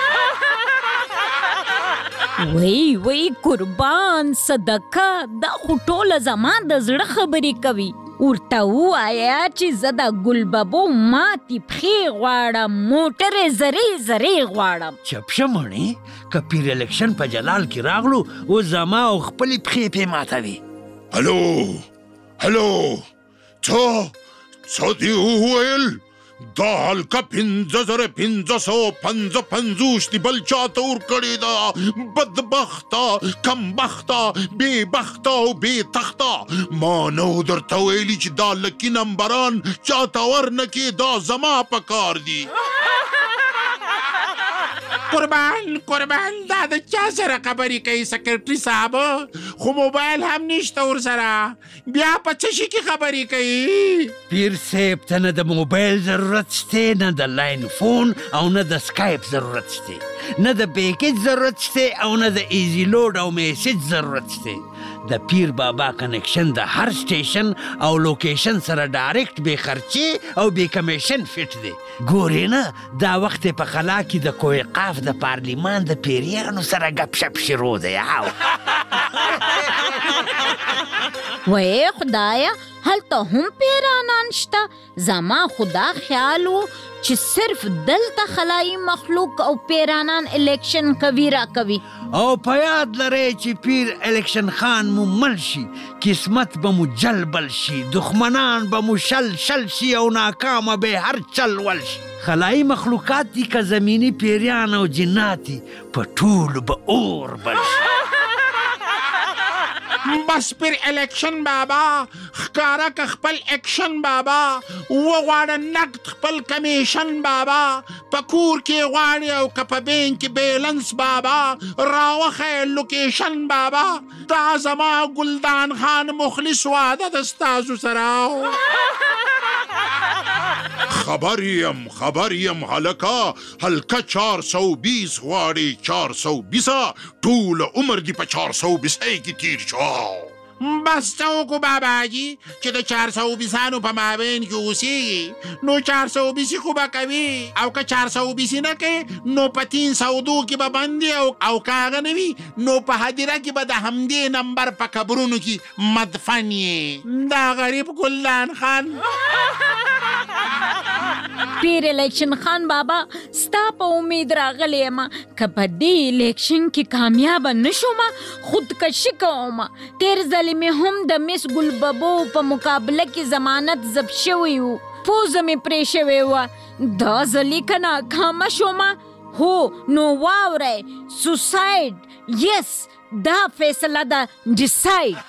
وی وی قربان صدقه دا خو ټوله زما د زړه خبرې کوي ورته ووایه چې زه د ګلببو ماتې پښې غواړم موټرې زرې زرې غواړم چپشه مڼې که پیر الکشن په جلال کې راغلو او زما او خپلې پښې پې ماتوي هلو هلو څه څه دې وویل دا حلقه پنځه زره پنځه سوه پنځه پنځوس دي بل چاته ورکړې ده بدبخته کمبخته بېبخته او بېتخته ما نه و درته ویلي چې دا لکي نمبران چاته ورنکې دا زما په کار دي قربان قربان دا د چا سره خبرې کوي سکرټري صاحب خو موبایل هم نشته ورسره بیا په څه شي کې خبرې کوي پیر صاحب ته نه د موبایل ضرورت شته نه د لاین فون او نه د سکایپ ضرورت شته نه د پیکج ضرورت شته او نه د ایزی لوډ او میسج ضرورت شته د پیر بابا کنیکشن د هر سټیشن او لوکیشن سره ډایرکټ بې خرچې او بې کمیشن فټ دی ګورې نه دا وخت په خلا کې د کوه قاف د پارلیمان د پیریانو سره ګپ شپ شروع دی هاو وای خدایا هلته هم پیرانان شته زما خدا خیال و چې صرف دلته خلایي مخلوق او پیرانان الیکشن کوي را کوي او په یاد لرئ چې پیر الیکشن خان مو مل شي قسمت به مو جلبل شي دښمنان به مو شل شل شي او ناکامه به هر چل ول شي خلایي مخلوقات دي که زمینی پیریان او جنات دي په ټولو به اور بل شي بس پیر الیکشن بابا ښکاره که خپل اکشن بابا وغواړه نقد خپل کمیشن بابا په کور کې غواړي او که په بینک کې بیلنس بابا راوښیه لوکیشن بابا دا زما ګلدان خان مخلص واده د ستاسو سره خبر یم خبر یم هلکه حلقه چار سو بیس غواړي چار سو بیسه ټول عمر دې په چار سو بیسۍ کې تیر شو بس څه وکړو باباجي چې د چار سو بیسانو په مابین کې اوسېږي نو چار سو بیسي خو به کوي او که چار سو بیسي نه کوي نو په تین سودو کې به بندي او که هغه نه وي نو په هدیره کې به د همدې نمبر په قبرونو کې مدفن یې دا غریب ګلدان خان پیر الیکشن خان بابا ستا په امید راغلی یم که په دې الیکشن کې کامیابه نه شوم خودکشي کوم. تیر ځلې مې هم د مس ګلببو په مقابله کې ضمانت ضبط شوی و، پوزه مې پرې شوې وه. دا ځلې که ناکامه شوم هو نو واورئ سوساید یس دا فیصله ده ډیساید.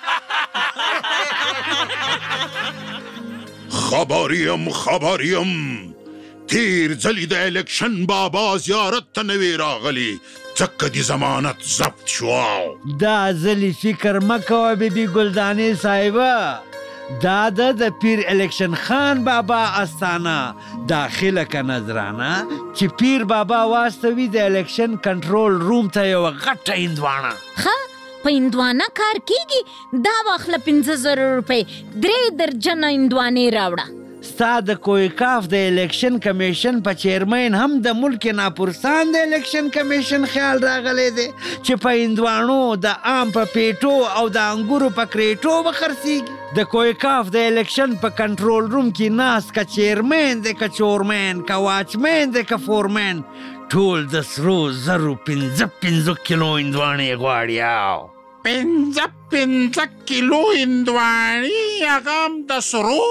خبریم خبریم تیر ځلې د الیکشن بابا زیارت ته نوې راغلی ځکه د ضمانت ضبط شوه. دا ځلې فکر مه کوه بیبي ګلدانې صاحبه، دا ده د پیر الیکشن خان بابا استانه داخله که نظرانه چې پیر بابا واستوي د الیکشن کنټرول روم ته یوه غټه هندوانه. ښه په هندوانه کار کیږي؟ دا واخله پنځه زره روپۍ درې درجنه هندوانې راوړه. ستا د کویکاف د الیکشن کمیشن په چیرمین هم د ملک ناپرسان د الیکشن کمیشن خیال راغلی دی چې په هندوانو د آم په پیټو او د انګورو په کریټو به خرڅېږي. د کویکاف د الیکشن په کنټرول روم کې ناست که چیرمین دی که چورمین که واچمین دی که فورمین ټول د سرو زرو پنځه پنځه کیلو هندوانې غواړي. او پنځه پنځه کیلو هندوانې هغه هم د سرو.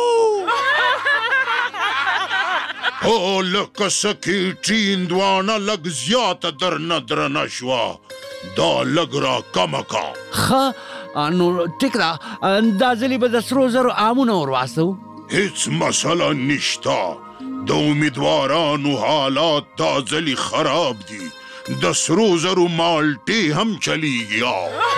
او لکه سکیټي هندوانه لږ زیاته درنه درنه شوه، دا لږ را کمه کا. ښه نو ټیک ده، دا ځلې به د سرو زرو آمونه ور واستو. هیڅ مسله نشته، د امیدوارانو حالات دا ځلې خراب دي، د سرو زرو مالټې هم چلیږي.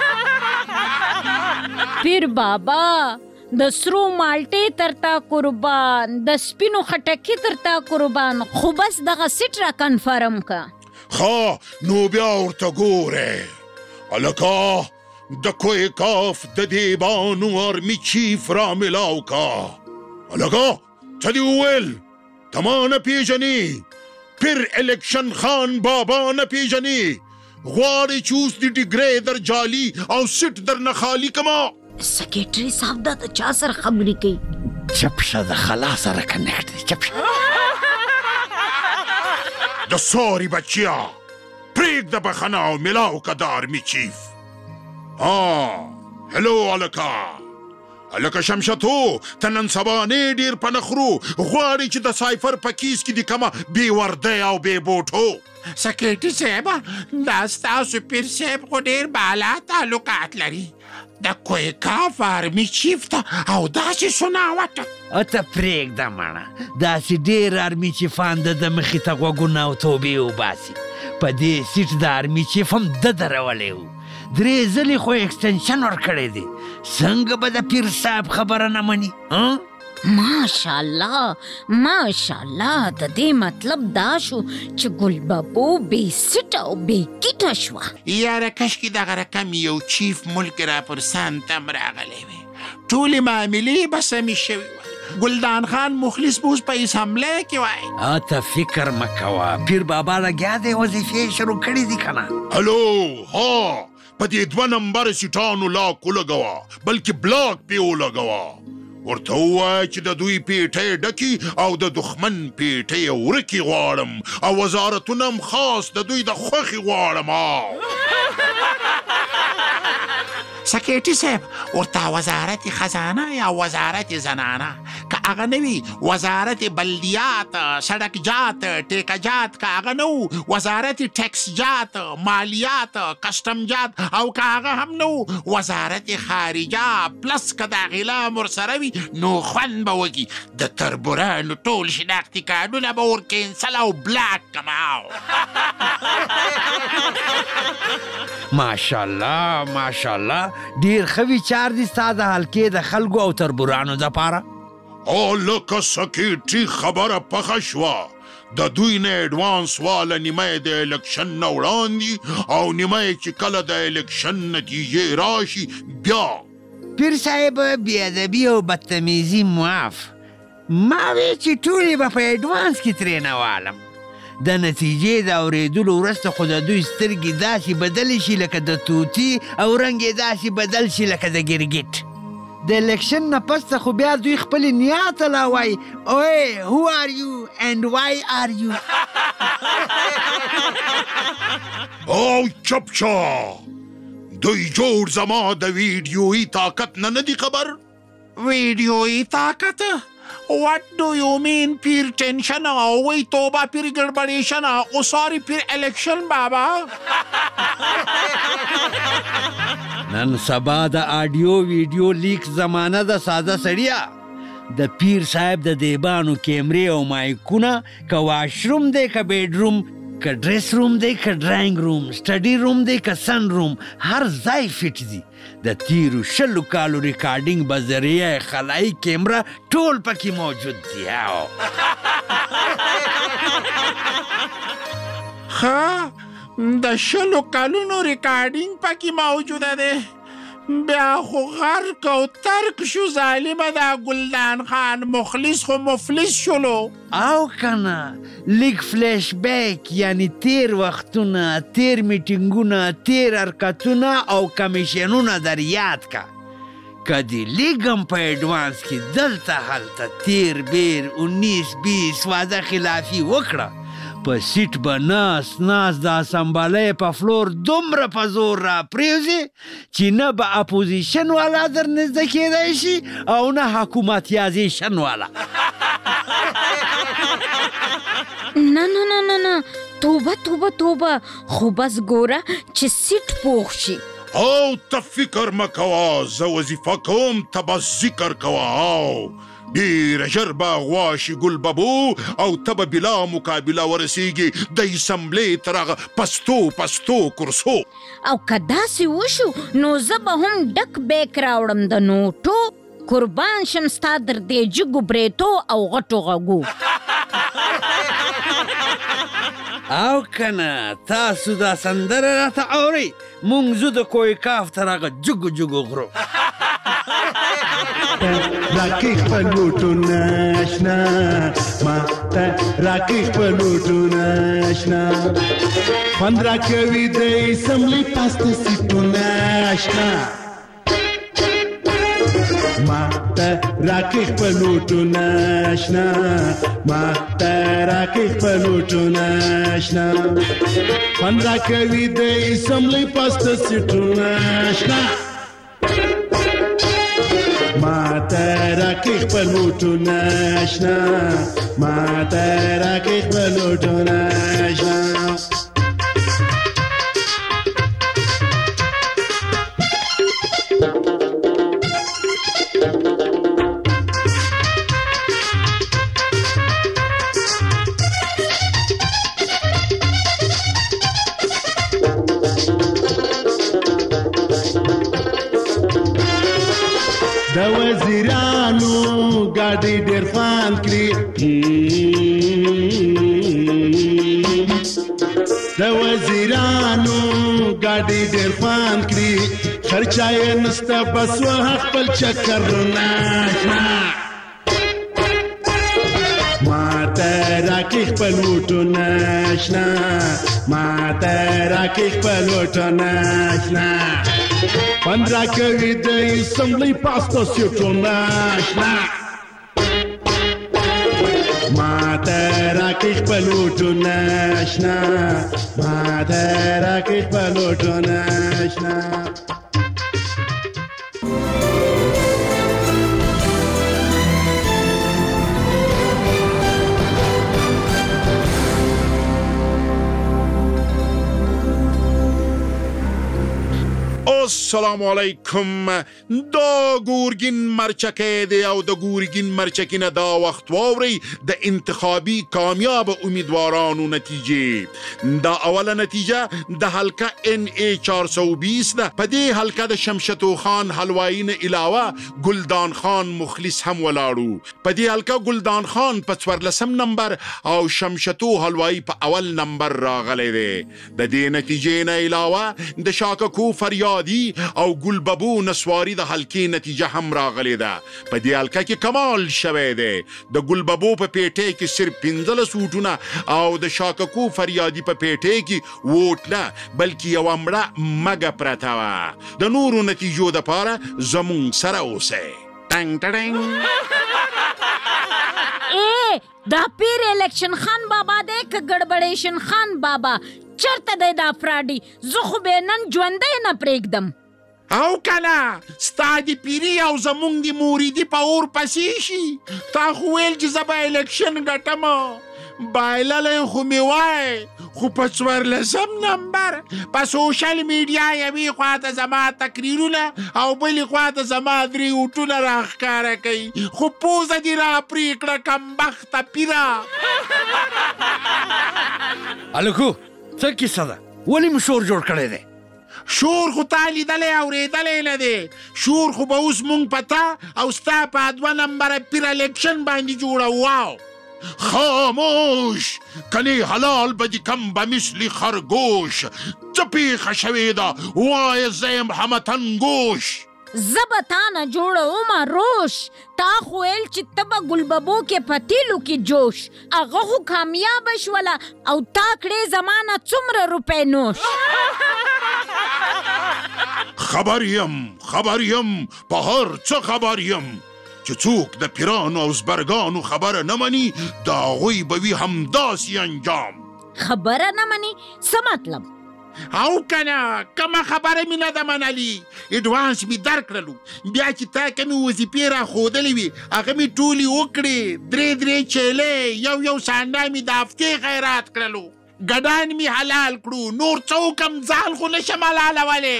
پیر بابا د سرو مالټې ترتا قربان، د سپینو خټکي ترتا قربان، خو بس دغه سیټ را کنفرم کا. ښه نو بیا ورته ګوره هلکه د کویکاف د دیبانو آرمي چیف را ملاو کا. هلکه څه دې وویل؟ ته ما نه پیژنې؟ پیر الیکشن خان بابا نه پیژنې؟ غواړې چې اوس د ډیګرې در جالي او سیټ در نه خالي کما؟ سیکریټري صاحب دا د چا سره خبرې کوي؟ چپ شه، د خلا سره کنیکټ دی. چپ شه. د سوري بچیا پرېږده بخښنه او ملاو که د آرمي چیف. ها هلو هلکه هلکه شمشتو ته نن سبانې ډېر په نخرو غواړې چې د سایفر په کیس کې د کومه بې وردۍ او بې بوټو. سکریټري صاحبه دا ستاسو پیر صاحب خو ډېر بالا تعلقات لري د کویکاف آرمي چیف ته او داسې سناوټه. ته پرېږده مړه، داسې ډېر آرمي چیفان د ده مخې ته غوږونه او توبې وباسي. په دې سیټ د آرمي چیف هم ده درولی و، درې ځلې خو ایکسټنشن ورکړی دی. څنګه به د پیر صاحب خبره نه مني؟ ماشاءالله ماشاءالله د دې مطلب دا شو چې ګلببو بې سیټه او بې کیټه شوه. یاره کشکې دغه رقم یو چیف ملک راپرسان ته هم راغلی وی، ټولې معاملې به سمې شوې وای. ګلدان خان مخلص به اوس په اسامبلی کې وای. ته فکر مه کوه، پیر بابا لګیا دی، وظیفې شروع کړي دي که نه. هلو ها په دې دوه نمبر سیټانو لاک ولګوه، بلکې بلاک پې ولګوه. ورته ووایه چې د دوی پیټۍ ډکي او د دښمن پیټۍ ورکي غواړم او وزارتونه هم خاص د دوی د خوښې غواړم. سکریټري صاحب ورته وزارت خزانه یا وزارت زنانه که هغه نه وي، وزارت بلدیات، سړک جات، ټیکه جات که هغه نه و، وزارت ټیکس جات، مالیات، کسټم جات، او که هغه هم نه و، وزارت خارجه پلس که داخله ورسره وي نو خوند به وکړي. د تربورانو ټول شناختي کارډونه به ور کینسل او بلاک کماو. ماشاءالله ماشاءالله ډیر ښه ویچار دي ستا د حلقې د خلکو او تربورانو دپاره. او لکه سکیټري خبره پخه شوه، د دوی نه ایډوانس واله نیمه یې د الیکشن نه وړاندې او نیمه یې چې کله د الیکشن نتیجې راشي بیا. پیر صاحب بېادبي او بدتمیزي معاف، ما وی چې ټولې به په ایډوانس کې ترې نه والم. د نتیجې د اورېدلو وروسته خو د دوی سترګې داسې بدلې شي لکه د توتي او رنګ یې داسې بدل شي لکه د ګرګټ. د الیکشن نه پس خو بیا دوی خپل نیات لا وای اوه هو ار یو اند وای ار یو او چپ شو دوی جوړ زما د ویډیوي طاقت نه نه دي خبر ویډیوي طاقت What do you mean پیر ټینشن او وی توبه پیر ګړبړیشن او سوري پیر الیکشن بابا نن سبا د آډیو ویډیو لیک زمانه د ساده سړیا د پیر صاحب د دیبانو کیمرې او مایکونه که واشروم دی که بیډروم که ډریس روم دی که ډرایینګ روم سټډي روم دی که سن روم هر ځای فټ دي د تیرو شلو کالو ریکارډینګ به ذریعه خلایي کیمره ټول پکې موجود دي ښه د شلو کلونو ریکارډینګ پکې موجوده دی بیا خو غرق او ترک شو ظالمه دا ګلدان خان مخلص خو مفلس شلو او کنه لیک فلیش بیک یعنی تیر وختونه تیر میټینګونه تیر حرکتونه او کمیشنونه در یاد کا کدی لیګم په ایډوانس کې دلته هلته تیر بیر انیس بیس واده خلافي وکړه په سیټ به ناس ناس د اسامبلۍ په فلور دومره په زور را پریوزي چې نه به اپوزیشن والا در نزده کېدی شي او نه حکومتیازیشن والا نه نه نه نه نه توبه توبه توبه خو بس ګوره چې سیټ پوخ شي او ته فکر مه کوه زه وظیفه کوم ته به ذکر کوه او ډېره ژر به غوا شي ګل ببو او ته به بلا مقابله ورسیږي د اسمبلۍ تر هغه پستو پستو کرسو او که داسې وشو نو زه به هم ډک بیک راوړم د نوټو قربان شم ستا در دې جګو بریتو او غټو غږو او کنه تاسو دا سندره راته اورئ مونږ ځو د کوی کاف تر هغه جګو جګو غرو راکې خپل لوټونه اشنا ما ته راکې خپل لوټونه اشنا خوند راکوي د اسمبلۍ پاسته سیټونه اشنا ما ته راکې خپل لوټونه اشنا ما ته راکې خپل لوټونه اشنا خوند راکوي د اسمبلۍ پاسته سیټونه اشنا ما ته راکې خپل لوټونه اشنا ما ته راکې خپل لوټونه اشنا د وزیرانو ګاډي ډېر فان کړي د وزیرانو ګاډي ډېر فان کړي خرچه یې نسته بس وه خپل چکر ناشنا ما ته راکې خپل لوټونه اشنا ما ته راکې خپل لوټونه اشنا خوند راکوي د اسمبلۍ پاسته سیټونه اشنا ما ته راکې خپل لوټونه اشنا ما ته راکې خپل لوټونه اشنا السلام علیکم دا ګورګین مرچکې دی او د ګورګین مرچکې نه دا وخت واورئ د انتخابي کامیاب امیدوارانو نتیجې دا اوله نتیجه د حلقه ان ای چهار سو بیس ده په دې حلقه د شمشتو خان حلوایي نه علاوه ګلدان خان مخلص هم ولاړو په دې حلقه ګلدان خان په څوارلسم نمبر او شمشتو حلوایي په اول نمبر راغلی دی د دې نتیجې نه علاوه د شاککو فریادي او ګلببو نسواري د حلقې نتیجه هم راغلې ده. په دې حلقه کې کمال شوی دی. د ګلببو په پیټۍ کې صرف پنځلس ووټونه او د شاککو فریادي په پیټۍ کې ووټ نه بلکې یوه مړه مګه پرته وه. د نورو نتیجو دپاره زمونږ سره اوسئ. ټنګ ټړنګ. ای دا پیر الیکشن خان بابا دی که ګړبړیشن خان بابا چرته دی دا فراډي؟ زه خو به نن ژوندی نه پرېږدم. او کنه ستا د پیري او زمونږ د موریدي په اور پسې شي. تا خو ویل چې زه به الیکشن ګټم. بایللی خو مې وای خو په څوارلسم نمبر په سوشل میډیا یوې خواته زما تقریرونه او بلې خواته زما درې وټونه راښکاره کوي. خو پوزه دې را پرې کړه کمبخته پیره. هلکو څه کیسه ده؟ ولې مو شور جوړ کړی دی؟ شور خو تا لیدلی اورېدلی نه دی. شور خو به اوس مونږ په تا او ستا په دوه نمبره پیر الیکشن باندې جوړوو. خاموش کنی حلال بدی کم بمثل خرگوش. څه پیښه شوې ده وایه زه یم همتنګوش. زه به تا نه جوړومه روش. تا خو ویل چې ته به ګلببو کې په تیلو کې جوش. هغه خو کامیابه شوله او تا کړې زما نه څومره روپۍ نوش. خبر یم خبر یم په هر څه خبر یم چې څوک د پیرانو او زبرګانو خبره نه مني د هغوی به وي همداسې انجام. خبره نه مني څه مطلب؟ او کنه کومه خبره مې نه ده منلي. اډوانس مې درکړلو بیا چې تا کومې وظیفې راښودلې وي هغه مې ټولې وکړې. درې درې چیلې یو یو سانډا مې د هفتې خیرات کړلو. ګډان مې حلال کړو. نور څه وکم ځان خو نشم حلالولی.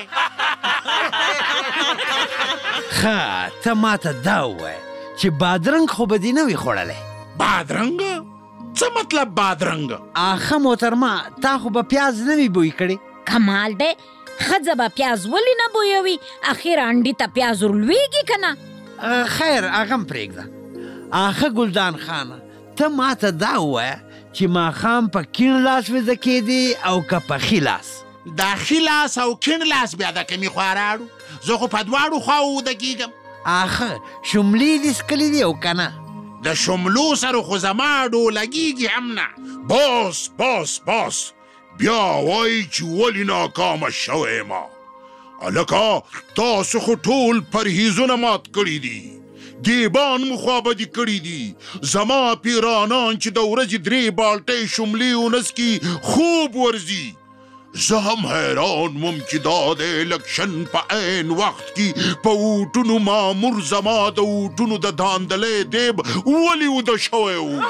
ښه ته ماته دا ووایه چې بادرنګ خو به دې نه وي خوړلی؟ بادرنګ؟ څه مطلب بادرنګ؟ آخه محترمه تا خو به پیاز نه وي بوی کړی؟ کمال دی ښځه به پیاز ولې نه بویوي؟ اخر انډي ته پیاز ورلویږي که نه؟ خیر هغه م پرېږده. آخه ګلدان خانه ته ماته دا ووایه چې ماښام په کیڼ لاس ویده کېدې او که په ښي لاس؟ دا ښي لاس او کیڼ لاس بیا د کومې خوا راړو؟ زه خو په دواړو خواو وده کېږم. آخه شملې دې څکلي دي او که نه؟ د شملو سره خو زما ډولګېږي هم نه. باس باس باس بیا وایي چې ولې ناکامه شوی ما. هلکه تاسو خو ټول پرهیزونه مات کړي دي. دیبان مو خوابدي کړي دي. زما پیرانان چې د ورځې درې بالټۍ شملې ونسکي خوب ورځي. زه هم حیران وم چې دا د الیکشن په عین وخت کې په ووټونو مامور زما د ووټونو د داندلۍ دیب ولې وده شوی و.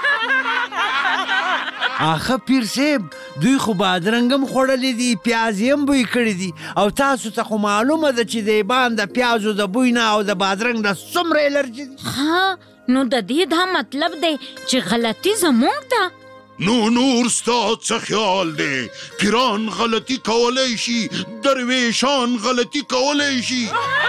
آخه پیر صاحب دوی خو بادرنګ هم خوړلی دي پیاز یې هم بوی کړي دي او تاسو ته خو معلومه ده چې دیبان د پیازو د بوی نه او د بادرنګ نه څومره الرجي دي. ها نو د دې دا مطلب دی چې غلطي زموږ ده. نو نور ستا څه خیال دی؟ پیران غلطي کولی شي، درویشان غلطي کولی شي.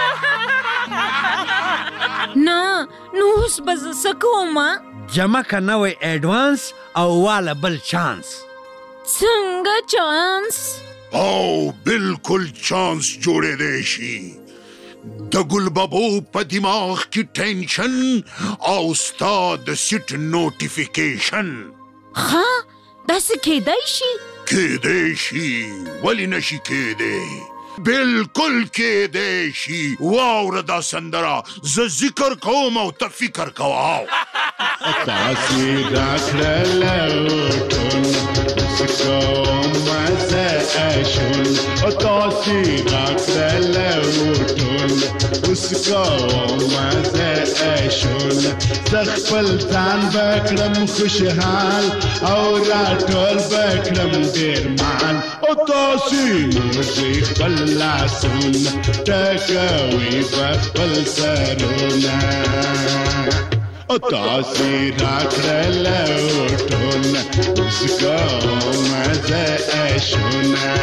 نه نو اوس به زه څه کومه؟ جمع که نوی ایڈوانس او والا بل چانس. څنګه چانس؟ او بالکل چانس جوړېدی شي. د ګلببو په دماغ کې ټینشن او ستا د سیټ نوټیفیکیشن. ها داسې کیدای شي؟ کیدای شي ولې نشي کیدی؟ بالکل کیدای شي. واوره دا سندره زه ذکر کوم او ته فکر کوه. تاسې راکړله وټونه کومه زه اشون. تاسې راکړله وټونه اوس کومه زه اشون. زه خپل ځان به کړم خوشحال او راټول به کړم ډېر مال. او تاسې نور خپل لاسونه ټکوي به خپل سرونه. او تاسې راکړله وټونه اوس کومه زه اشونه.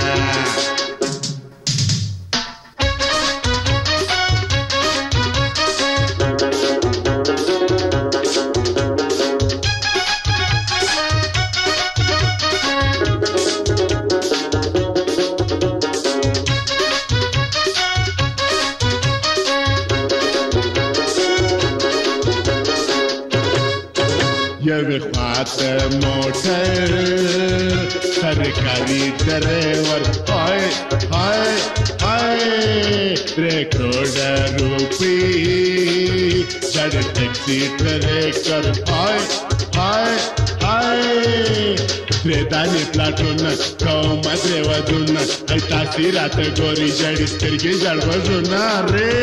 یوې خواته موټر سرکاري ډریور هاي هاي هاي درې کروڑه روپۍ جړ ټیکسي ټریکر هاي هاي هاي درې دانې پلاټونه کوم درې ودونه ای تاسې راته ګوري جړې سترګې جړ وژونه رې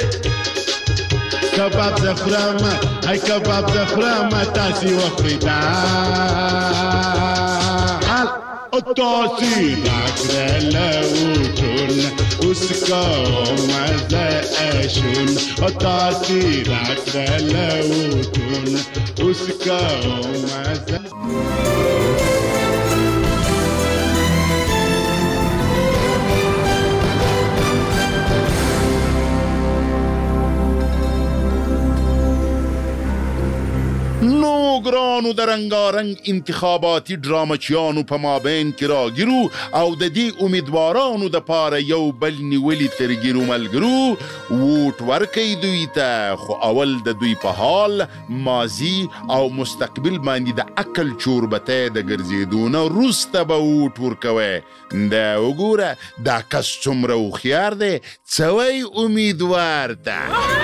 کباب زه خورم ای کباب زه خورم تاسې وخورئ دال او تاسې راکړه له وټونه اوس کوم زه اشون او تاسې راکړه له وټونه اوس کوم زه نو ګرانو د رنګارنګ انتخاباتي ډرامچیانو په مابین کې راګیرو او د دې امیدوارانو د پاره یو بل نیولي ترګیرو ملګرو ووټ ورکوي دوی ته خو اول د دوی په حال ماضي او مستقبل باندې د عقل چوربته د ګرځېدو نه وروسته به ووټ ورکوي دا وګوره دا کس څومره هوښیار دی څه وایي امیدوار ته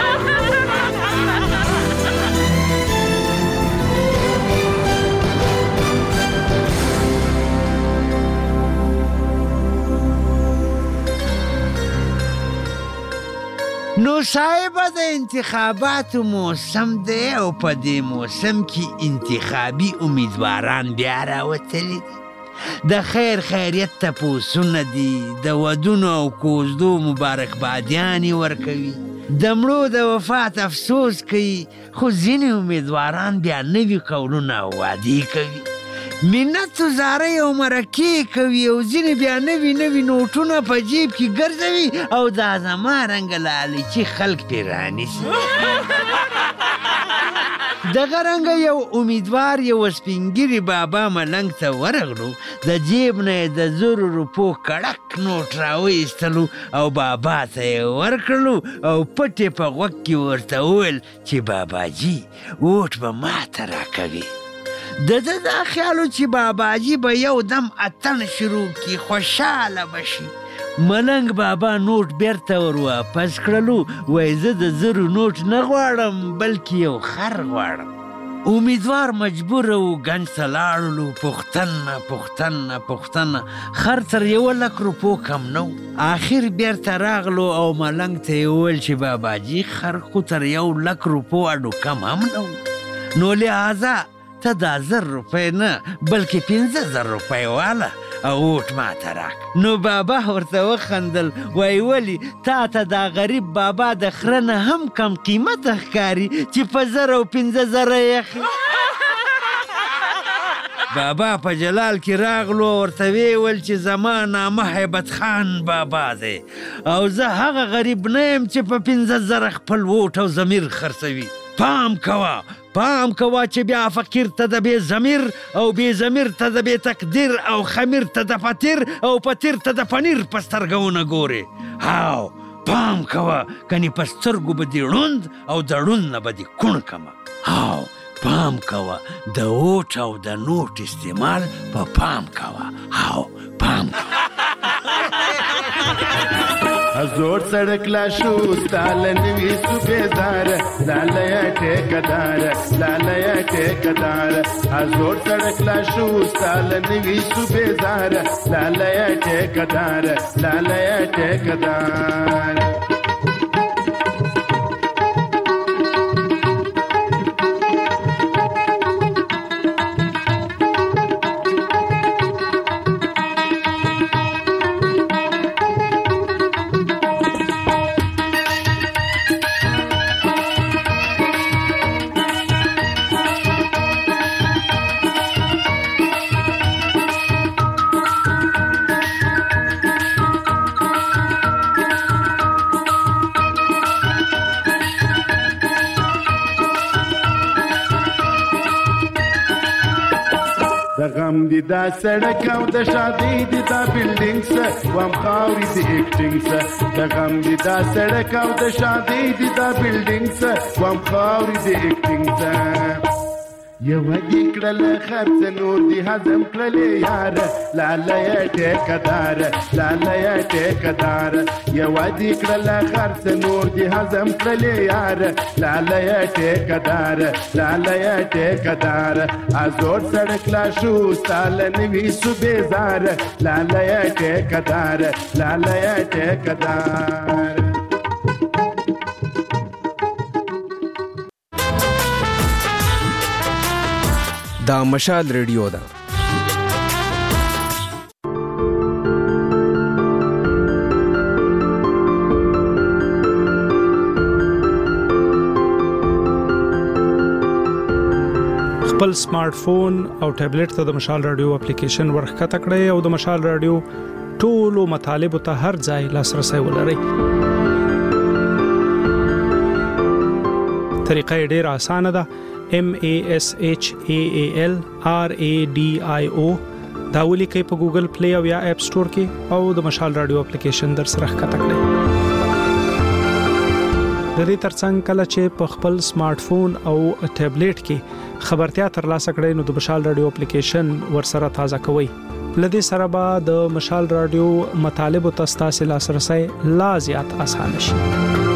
نو صاحب د انتخاباتو موسم دی او په دې موسم کې انتخابي امیدواران بیا راوتلي دي د خیر خیریت تپوسونه دي د ودونو او کوزدو مبارکبادیانې ورکوي د مړو د وفات افسوس کوي خو ځینې امیدواران بیا نوي قولونه او وعدې کوي منت و زارۍ او مرکې کوي او ځینې بیا نوي نوي نوټونه په جیب کې ګرځوي او دا زما رنګه لالچي خلک پرې رانیسي دغه رنګه یو امیدوار یو سپینګیري بابا ملنګ ته ورغلو د جیب نه یې د زرو روپو کړک نوټ راوایستلو او بابا ته یې ورکړلو او پټ یې په غوږ کې ورته وویل چې باباجي ووټ به ماته راکوي د ده دا خیالو چې باباجي به یو دم اتن شروع کړي خوشحاله به شي ملنګ بابا نوټ بیرته ور واپس کړلو وایي زه د زرو نوټ نه غواړم بلکې یو خر غواړم امیدوار مجبور و ګنج ته لاړلو پوښتنه پوښتنه پوښتنه خر تر یوه لک روپو کم نه آخر بیرته راغلو او ملنګ ته یې وویل چې باباجي خر خو تر یو لک روپو اډو کم هم نه نو لهذا ته دا زر روپۍ نه بلکې پنځه زر روپۍ واله او ووټ ماته راک نو بابا ورته وخندل وایي ولې تا ته دا غریب بابا د خره نه هم کم قیمته ښکاري چې په زر او پنځه زره یې اخلي بابا په جلال کې راغلو ورته ویې ویل چې زما نامه هیبت خان بابا دی او زه هغه غریب نه یم چې په پنځه زره خپل ووټ او ضمیر خرڅوي پام کوه پام کوه چې بیا فقیر ته د بې ضمیر او بې ضمیر ته د بې تقدیر او خمیر ته د پتیر او پتیر ته د پنیر په سترګو ونه ګورې هاو پام کوه کنې په سترګو به دې ړوند او د ړوند نه به دې کوڼ کمه هاو پام کوه د ووټ او د نوټ استعمال په پام کوه هاو پام کوه زور سړک لا شو ستاله نوي صوبېدار لاله ټیکدار لاله ټیکدار زور سړک لا شو ستاله نوي صوبېدار لاله ټیکدار لاله ټیکدار غم دي دا سړک او د شادي دي دا بلډینګ سه وام خاوري دي اکټینګ سه د غم دي دا سړک او د شادي دي دا بلډینګ سه وام خاوري دي اکټینګ سه یو دې کړل خرڅ نور دې هضم کړلې یار لاله یې ټیکدار لاله یې ټیکدار یو دې کړل خرڅ نور دې هضم کړلې یار لاله یې ټیکدار لاله یې ټیکدار ازور سړک لا شو سال نوي صوبېزار لاله یې ټیکدار لاله یې ټیکدار دا مشال ریډیو ده. خپل سمارټ فون او ټابلیټ ته د مشال رادیو اپلیکیشن ورخکته کړئ او د مشال رادیو ټولو مطالبه ته هر ځای لاسرسي ولرئ. طریقه ډیره اسانه ده. M A S H A A L R A D I O دا ولیکئ په ګوګل پلی او یا اپ سٹور کې او د مشال رادیو اپلیکیشن در سره ښکته کړئ. د دې ترڅنګ کله چې په خپل سمارټ فون او ټابلیټ کې خبرتیا ترلاسه کړئ نو د مشال رادیو اپلیکیشن ور سره تازه کوئ. لدې سره به د مشال رادیو مطالب او تاسو لاسرسي لا زیات اسانه شي.